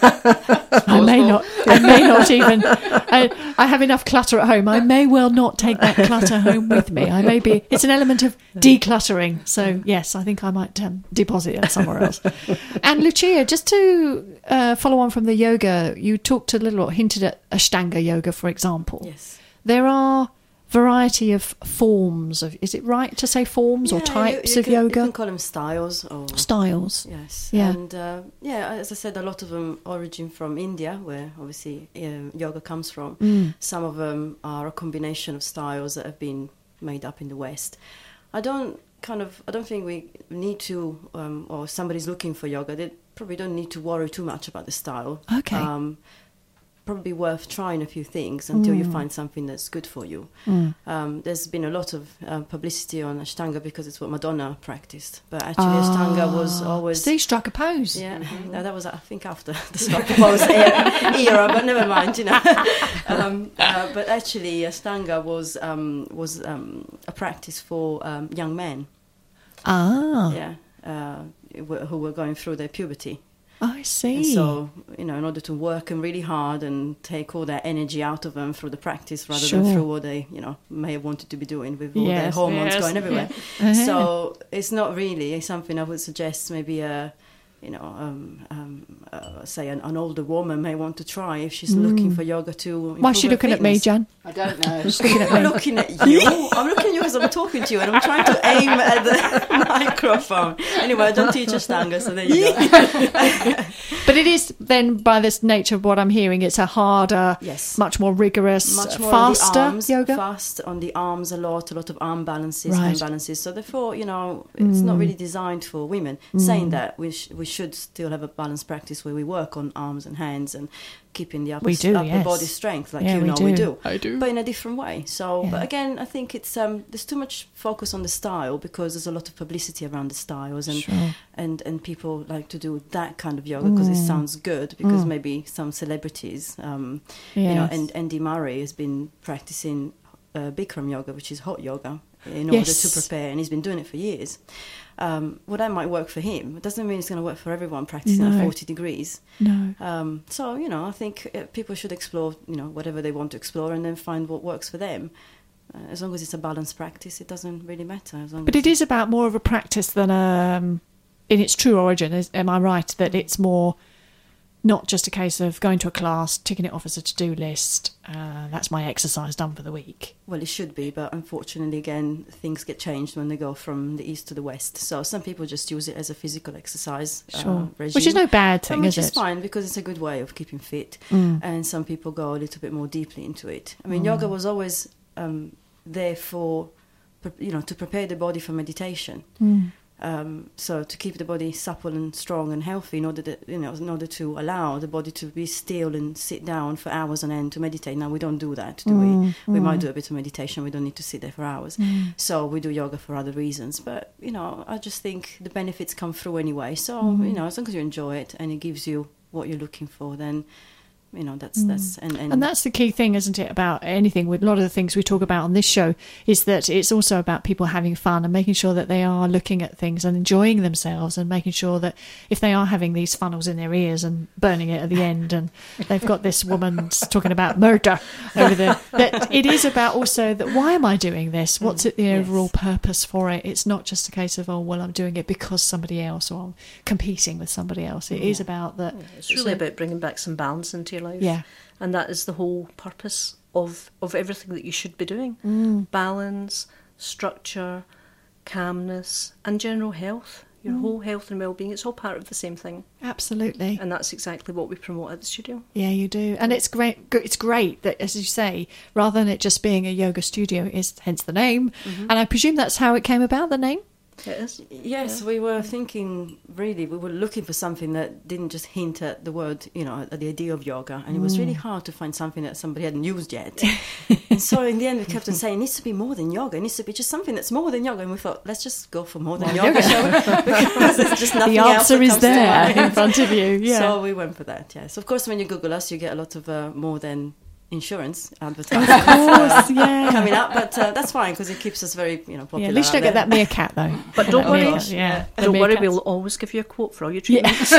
I may not. I may not even. I, I have enough clutter at home. I may well not take that clutter home with me. I may be. It's an element of decluttering. So yes, I think I might um, deposit it somewhere else. And Lucia, just to uh, follow on from the yoga, you talked a little, or hinted at Ashtanga yoga, for example. Yes. There are variety of forms of. Is it right to say forms or Yeah, types you, you of can, yoga? You can call them styles or Styles. Yes. Yeah. And uh, yeah, as I said, a lot of them origin from India, where obviously um, yoga comes from. Mm. Some of them are a combination of styles that have been made up in the West. I don't kind of. I don't think we need to, um, or somebody's looking for yoga. They probably don't need to worry too much about the style. Okay. Um, probably worth trying a few things until you Mm. find something that's good for you. Mm. Um, there's been a lot of uh, publicity on Ashtanga because it's what Madonna practiced, but actually Ah. Ashtanga was always See, struck a pose. yeah. no, that was I think after the Struck a Pose era, era, but never mind, you know. um, uh, but actually Ashtanga was um, was um, a practice for um, young men, Ah, yeah, uh, wh- who were going through their puberty. I see. And so, you know, in order to work them really hard and take all that energy out of them through the practice rather Sure. than through what they, you know, may have wanted to be doing with all their Yes, hormones yes. going everywhere. Uh-huh. So it's not really something I would suggest maybe a, you know, um, um, uh, say an, an older woman may want to try if she's looking for yoga to Why is she improve her looking at me, fitness. Jan? I don't know. I'm looking at you. I'm looking at you because I'm talking to you and I'm trying to aim at the microphone. Anyway, I don't teach Ashtanga, so there you go. But it is then, by this nature of what I'm hearing, it's a harder, Yes. much more rigorous, Much more faster on the arms, yoga. fast on the arms a lot, a lot of arm balances, Right. hand balances. So therefore, you know, it's not really designed for women. Saying that, we sh- we should still have a balanced practice where we work on arms and hands and keeping the upper, We do, upper yes. body strength, like Yeah, you we know we do. do. I do. But in a different way. So, Yeah. but again, I think it's um, there's too much focus on the style because there's a lot of publicity around the styles and Sure. and and people like to do that kind of yoga because it Mm. sounds good because maybe some celebrities um, you know, Yes. and Andy Murray has been practicing uh, Bikram yoga, which is hot yoga, in Yes. order to prepare, and he's been doing it for years. Um, well, that might work for him. It doesn't mean it's going to work for everyone practicing No. at forty degrees. No. Um, so, you know, I think uh, people should explore, you know, whatever they want to explore and then find what works for them. Uh, as long as it's a balanced practice, it doesn't really matter. As long But as it is about more of a practice than um, in its true origin. Is, am I right that it's more not just a case of going to a class, ticking it off as a to-do list, uh, that's my exercise done for the week? Well, it should be, but unfortunately, again, things get changed when they go from the east to the west. So some people just use it as a physical exercise Sure. uh, regime. Which is no bad thing, which is is it? fine because it's a good way of keeping fit. Mm. And some people go a little bit more deeply into it. I mean, yoga was always um, there for, pre- you know, to prepare the body for meditation. Mm. Um, so to keep the body supple and strong and healthy, in order that you know, in order to allow the body to be still and sit down for hours on end to meditate. Now we don't do that, do Mm, we? We mm. might do a bit of meditation. We don't need to sit there for hours. Mm. So we do yoga for other reasons. But you know, I just think the benefits come through anyway. So Mm. you know, as long as you enjoy it and it gives you what you're looking for, then you know that's that's and, and, And that's the key thing, isn't it, about anything? With a lot of the things we talk about on this show is that it's also about people having fun and making sure that they are looking at things and enjoying themselves and making sure that if they are having these funnels in their ears and burning it at the end and they've got this woman talking about murder over there, that it is about also that why am I doing this? What's it, the Yes. overall purpose for it? It's not just a case of, oh, well, I'm doing it because somebody else or I'm competing with somebody else. It is about that. It's really about bringing back some balance into your life. Yeah. And that is the whole purpose of, of everything that you should be doing. Mm. Balance, structure, calmness, and general health. Your Mm. whole health and well-being, it's all part of the same thing. Absolutely. And that's exactly what we promote at the studio. Yeah, you do, and it's great. It's great that, as you say, rather than it just being a yoga studio, is hence the name. Mm-hmm. And I presume that's how it came about. The name. It is. Yes, we were thinking, really, we were looking for something that didn't just hint at the word, you know, at the idea of yoga. And it was really hard to find something that somebody hadn't used yet. And so in the end, we kept on saying, it needs to be more than yoga. It needs to be just something that's more than yoga. And we thought, let's just go for more than yoga, shall we? Because there's just nothing The else answer that is comes to there mind. in front of you. Yeah. So we went for that, yes. Of course, when you Google us, you get a lot of uh, more than insurance advertising Of course, yeah. coming up, but uh, that's fine because it keeps us very, you know, popular. Yeah, at least you out don't get there. that meerkat though. But don't That worry, meerkat, yeah. The don't worry, meerkats. we'll always give you a quote for all your treatments.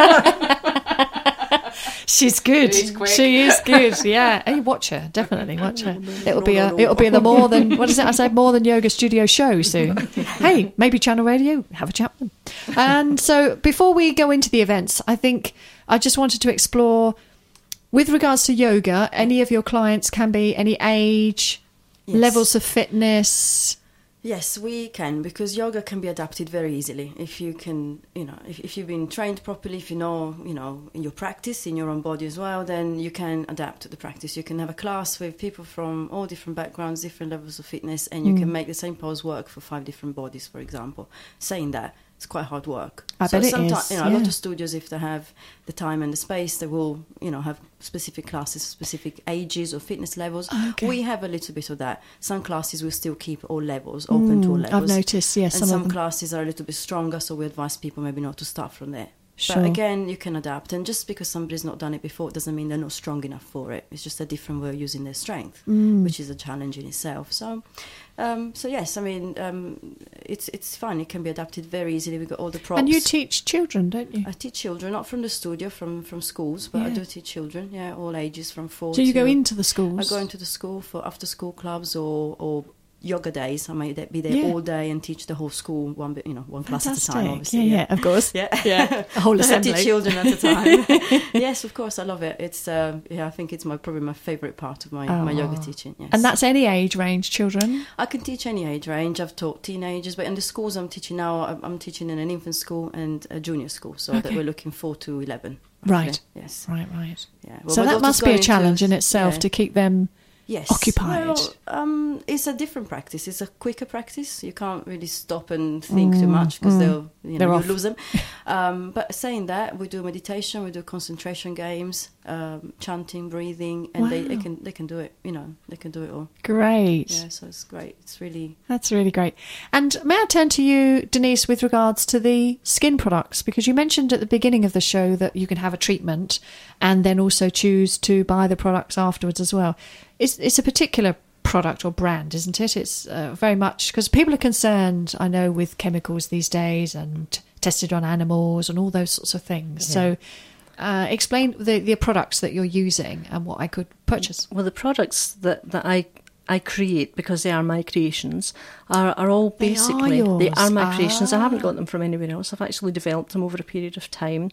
She's good. She's quick. She is good. Yeah. Hey, watch her. Definitely watch her. It'll be a. It'll be the more than. What is it? I said more than yoga studio show soon. Hey, maybe Channel Radio. Have a chat with them. And so before we go into the events, I think I just wanted to explore, with regards to yoga, any of your clients can be any age, Yes. levels of fitness. Yes, we can, because yoga can be adapted very easily if you can, you know, if, if you've been trained properly, if you know, you know, in your practice, in your own body as well, then you can adapt to the practice. You can have a class with people from all different backgrounds, different levels of fitness, and you Mm. can make the same pose work for five different bodies, for example. Saying that, it's quite hard work. I bet it someti- is, You know, a lot yeah. of studios, if they have the time and the space, they will, you know, have specific classes, specific ages or fitness levels. Okay. We have a little bit of that. Some classes will still keep all levels, open to all Mm, levels. I've noticed, yes, and some some, of them. classes are a little bit stronger, so we advise people maybe not to start from there. Sure. But again, you can adapt, and just because somebody's not done it before doesn't mean they're not strong enough for it. It's just a different way of using their strength, Mm. which is a challenge in itself. So, um, so yes, I mean, um, it's it's fun. It can be adapted very easily. We've got all the props. And you teach children, don't you? I teach children, not from the studio, from from schools, but I Yeah. do teach children. Yeah, all ages from four. So you to, go into the schools? I go into the school for after school clubs or or yoga days. I might be there Yeah. all day and teach the whole school one bit, you know, one class at a Fantastic. time. Obviously, Yeah, yeah, of course. Yeah, Yeah, a whole I assembly. teach children at a time. Yes, of course, I love it. It's uh, yeah, I think it's my probably my favourite part of my, my yoga Oh. teaching. Yes. And that's any age range, children? I can teach any age range. I've taught teenagers, but in the schools I'm teaching now, I'm- I'm teaching in an infant school and a junior school, so that Okay. we're looking four to eleven. Right. roughly. Yes. Right, right. Yeah. So my that daughter's must be going a into- challenge in itself yeah. to keep them Yes. occupied. Well, um, it's a different practice. It's a quicker practice. You can't really stop and think too much because mm. they'll you They're know, off. you lose them. Um, but saying that, we do meditation, we do concentration games, um, chanting, breathing, and they, they Wow. can they can do it. You know, they can do it all. Great. Yeah, so it's great. It's really That's really great. And may I turn to you, Denise, with regards to the skin products? Because you mentioned at the beginning of the show that you can have a treatment and then also choose to buy the products afterwards as well. It's, it's a particular product or brand, isn't it? It's uh, very much because people are concerned, I know, with chemicals these days and t- tested on animals and all those sorts of things. So uh, explain the, the products that you're using and what I could purchase. Well, the products that, that I I create, because they are my creations, are, are all They are basically they yours. are my creations. I haven't Ah. got them from anywhere else. I've actually developed them over a period of time.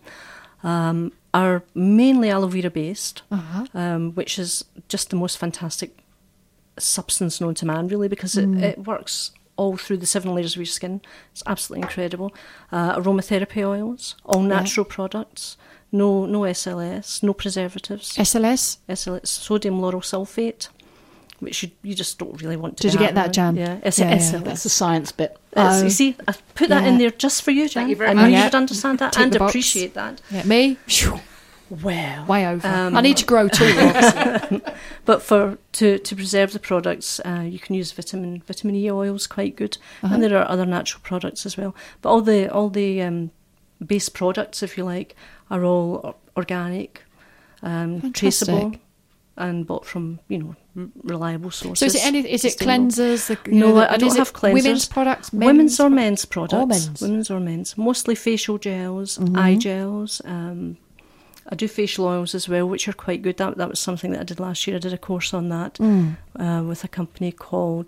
Um, are mainly aloe vera based, Uh-huh. um, which is just the most fantastic substance known to man, really, because it, Mm. it works all through the seven layers of your skin. It's absolutely incredible. Uh, aromatherapy oils, all natural products, no no S L S, no preservatives. S L S? S L S, sodium lauryl sulfate, which you, you just don't really want to. Did be you get having that, Jan? Yeah, S- Yeah, S L S. yeah. That's the science bit. It's- Oh. you see, I put that Yeah. in there just for you, Jan. you very I much. knew Yeah. you'd understand that Tick and the box. appreciate that. Yeah, me? Phew, Well, way over. Um, I need to grow too, obviously. But for to, to preserve the products, uh, you can use vitamin vitamin E oils, quite good, Uh-huh. and there are other natural products as well. But all the all the um, base products, if you like, are all o- organic, um, Fantastic. traceable, and bought from you know r- reliable sources. So is it any? Is it sustainable. cleansers? The, you No, know, the- I and don't is have it cleansers. Women's products, men's Women's or pro- men's products. Or men's. Women's or men's. Mostly facial gels, Mhm. eye gels. Um, I do facial oils as well, which are quite good. That that was something that I did last year. I did a course on that Mm. uh, with a company called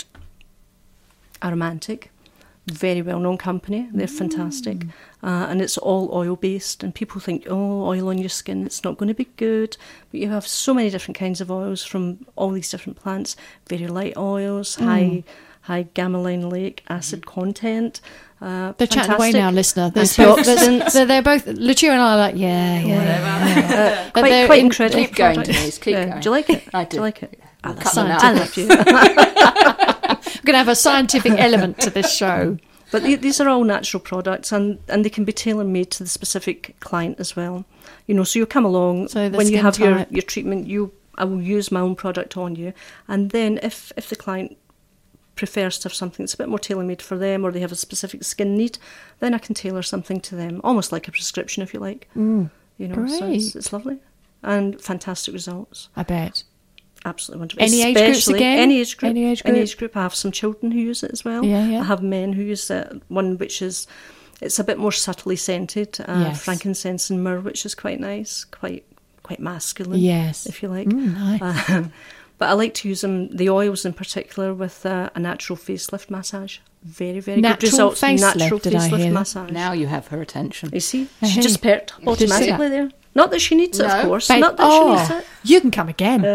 Aromantic. Very well known company. They're fantastic. Mm. Uh, and it's all oil based. And people think, oh, oil on your skin, it's not going to be good. But you have so many different kinds of oils from all these different plants. Very light oils, Mm. high high gamma linoleic acid content. Uh, They're chatting away fantastic. now, listener. There's both, there's, Antioxidants. they're, they're both. Lucia and I are like, yeah, yeah. yeah. Uh, But quite, they're quite in- incredible. keep going, product. Denise, keep Yeah. going. Do you like it? I do. Do you like it? We'll like cut them science. out. I love you. We're going to have a scientific element to this show. But the, these are all natural products, and, and they can be tailor-made to the specific client as well. You know, so you come along, So the when you skin have your, type. your treatment, you I will use my own product on you, and then if, if the client prefers to have something that's a bit more tailor-made for them, or they have a specific skin need, then I can tailor something to them, almost like a prescription, if you like. Mm, You know, so it's, great. it's lovely. And fantastic results. I bet. Absolutely wonderful. Any age groups Especially- again? Any age group. Any age Any group? age group. I have some children who use it as well. Yeah, yeah. I have men who use it. One which is, it's a bit more subtly scented. Uh, Yes. Frankincense and myrrh, which is quite nice, quite quite masculine. Yes. if you like. Mm, nice. Um, but I like to use them, the oils in particular, with uh, a natural facelift massage. Very, very Natural good results. facelift, natural did I facelift hear that? massage. Now you have her attention. You see, Hey. she just perked Did you automatically see there. Not that she needs it, No. of course. Ba- Not that oh, she needs it. you can come again.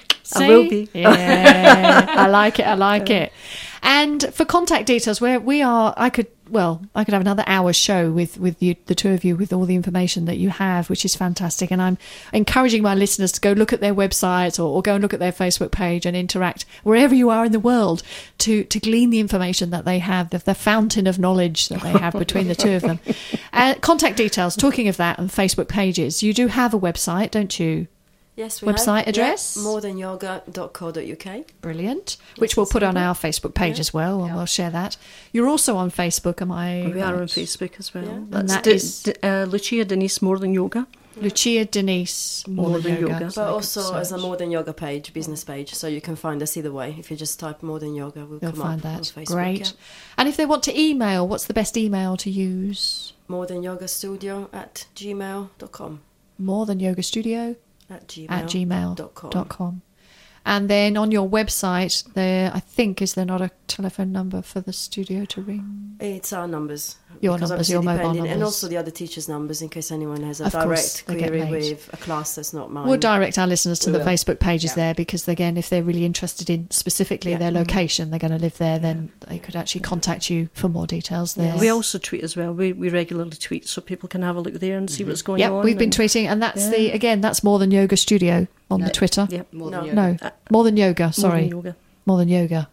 I will See? be. Yeah, I like it. I like it. And for contact details, where we are, I could well, I could have another hour show with with you, the two of you, with all the information that you have, which is fantastic. And I'm encouraging my listeners to go look at their website, or, or go and look at their Facebook page and interact wherever you are in the world to to glean the information that they have, the, the fountain of knowledge that they have between the two of them. Uh, contact details. Talking of that, and Facebook pages, you do have a website, don't you? Yes, we Website have. address? Yeah, more than yoga dot co dot uk. Brilliant. Which Yes, we'll it's put on simple. our Facebook page Yeah. as well, and we'll share that. You're also on Facebook, am I? We are on right? Facebook as well. Yeah. And That's that D- is- D- uh, Lucia Denise More Than Yoga. Lucia Denise More, More Than Than Yoga. Yoga. So But I also could as a search. More Than Yoga page, business page, so you can find us either way. If you just type More Than Yoga, we'll You'll come find up on that. Facebook. Great. Yeah. And if they want to email, what's the best email to use? More Than Yoga Studio at gmail dot com. More Than Yoga Studio At gmail, at gmail dot com. dot com. And then on your website, there, I think, is there not a telephone number for the studio to ring? It's our numbers. Your because numbers, obviously your mobile depending- And numbers. also the other teachers' numbers in case anyone has a Of course, direct they get query made. with a class that's not mine. We'll direct our listeners to We the will. Facebook pages Yeah. there, because, again, if they're really interested in specifically Yeah. their location, they're going to live there, then they could actually contact you for more details there. Yes. We also tweet as well. We we regularly tweet, so people can have a look there and see what's going Yep, on. we've been and- tweeting, and that's Yeah. the, again, that's More Than Yoga Studio on the Twitter. Yep. More No. than No, yoga. More Than Yoga, More sorry. Than Yoga. More Than Yoga.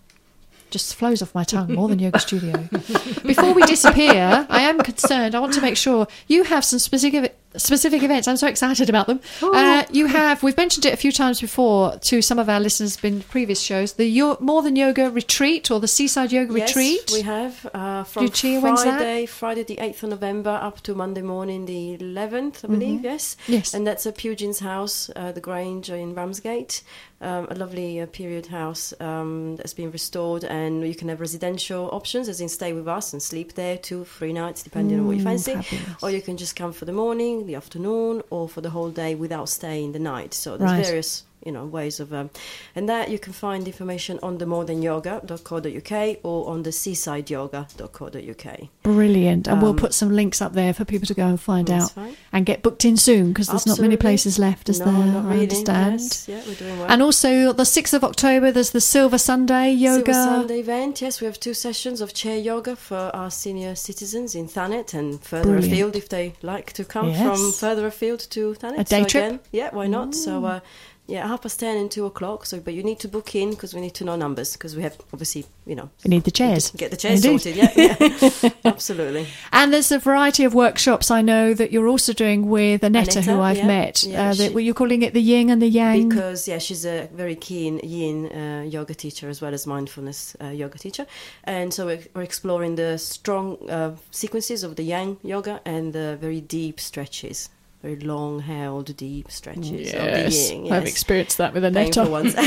Just flows off my tongue. More Than Yoga Studio. Before we disappear, I am concerned. I want to make sure you have some specific specific events. I'm so excited about them. Uh, you have, we've mentioned it a few times before to some of our listeners in previous shows, the Yo- More Than Yoga Retreat, or the Seaside Yoga Yes, Retreat. we have uh, from Lucia, when's that? Friday, Friday the eighth of November up to Monday morning the eleventh, I believe. Yes, Mm-hmm. Yes. and that's at Pugin's house, uh, the Grange in Ramsgate, um, a lovely uh, period house um, that's been restored, and you can have residential options, as in stay with us and sleep there two, three nights, depending on what you fancy, Mm, fabulous. or you can just come for the morning, the afternoon, or for the whole day without staying the night. So there's Right. various, you know, ways of, um, and that you can find information on the more than yoga dot co dot uk or on the seaside yoga dot co dot uk. Brilliant. And we'll Um, put some links up there for people to go and find That's out fine. and get booked in soon, because there's not many Absolutely. places left, is no, there? Not I really. understand. Yes. Yeah, we're doing well. And also the sixth of October, there's the Silver Sunday Yoga. Silver Sunday event. Yes, we have two sessions of chair yoga for our senior citizens in Thanet and further Brilliant. afield if they like to come Yes. from further afield to Thanet. A day so trip? Again, yeah, why not? So. Uh, Yeah, half past ten and two o'clock. So, but you need to book in because we need to know numbers, because we have obviously, you know, We need the chairs. get the chairs Indeed. sorted. Yeah, yeah. Absolutely. And there's a variety of workshops I know that you're also doing with Annetta, who Annetta, I've yeah. met. Yeah, uh, that, she- were you calling it the yin and the yang? Because yeah, she's a very keen yin uh, yoga teacher as well as mindfulness uh, yoga teacher, and so we're, we're exploring the strong uh, sequences of the yang yoga and the very deep stretches, very long held deep stretches of the yin. I've Yes. experienced that with Painful Annetta. ones.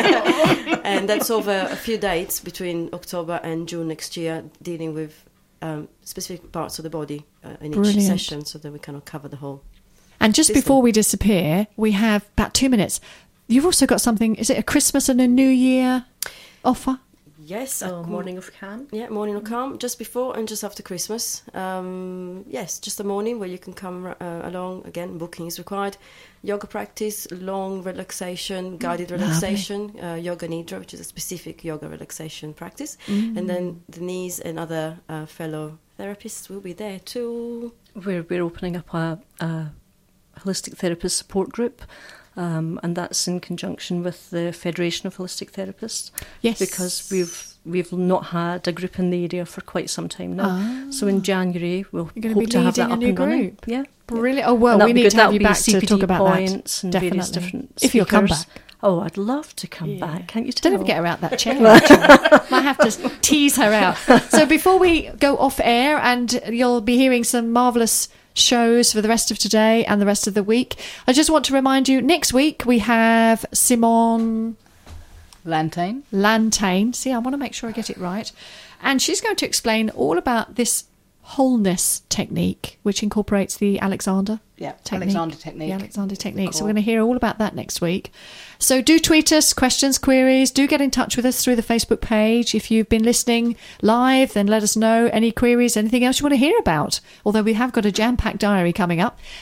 And that's over a few dates between October and June next year, dealing with um, specific parts of the body uh, in Brilliant. each session, so that we kind of cover the whole. And just System. before we disappear, we have about two minutes. You've also got something, is it a Christmas and a New Year offer? Yes, Oh, a- morning of calm. Yeah, morning of calm, just before and just after Christmas. Um, yes, just a morning where you can come uh, along. Again, booking is required. Yoga practice, long relaxation, guided relaxation, uh, yoga nidra, which is a specific yoga relaxation practice. And then Denise and other uh, fellow therapists will be there too. We're we're opening up a, a holistic therapist support group. Um, and that's in conjunction with the Federation of Holistic Therapists. Yes. Because we've we've not had a group in the area for quite some time now. Ah. So in January we'll You're going hope to be to have leading that a up new and running. group. Yeah. Brilliant. Oh, well, And that'll we be need good. to have That'll you be back to C P D talk about points that. and Definitely. various different If you'll come speakers. back. Oh, I'd love to come back. Can't you tell? Don't ever get her out that chair. actually. Might have to tease her out. So before we go off air, and you'll be hearing some marvellous shows for the rest of today and the rest of the week, I just want to remind you, next week we have Simone Lantain. Lantain. See, I want to make sure I get it right. And she's going to explain all about this wholeness technique, which incorporates the Alexander Yeah, technique. Alexander technique. The Alexander technique. So Cool. we're going to hear all about that next week. So do tweet us, questions, queries. Do get in touch with us through the Facebook page. If you've been listening live, then let us know any queries, anything else you want to hear about. Although we have got a jam-packed diary coming up.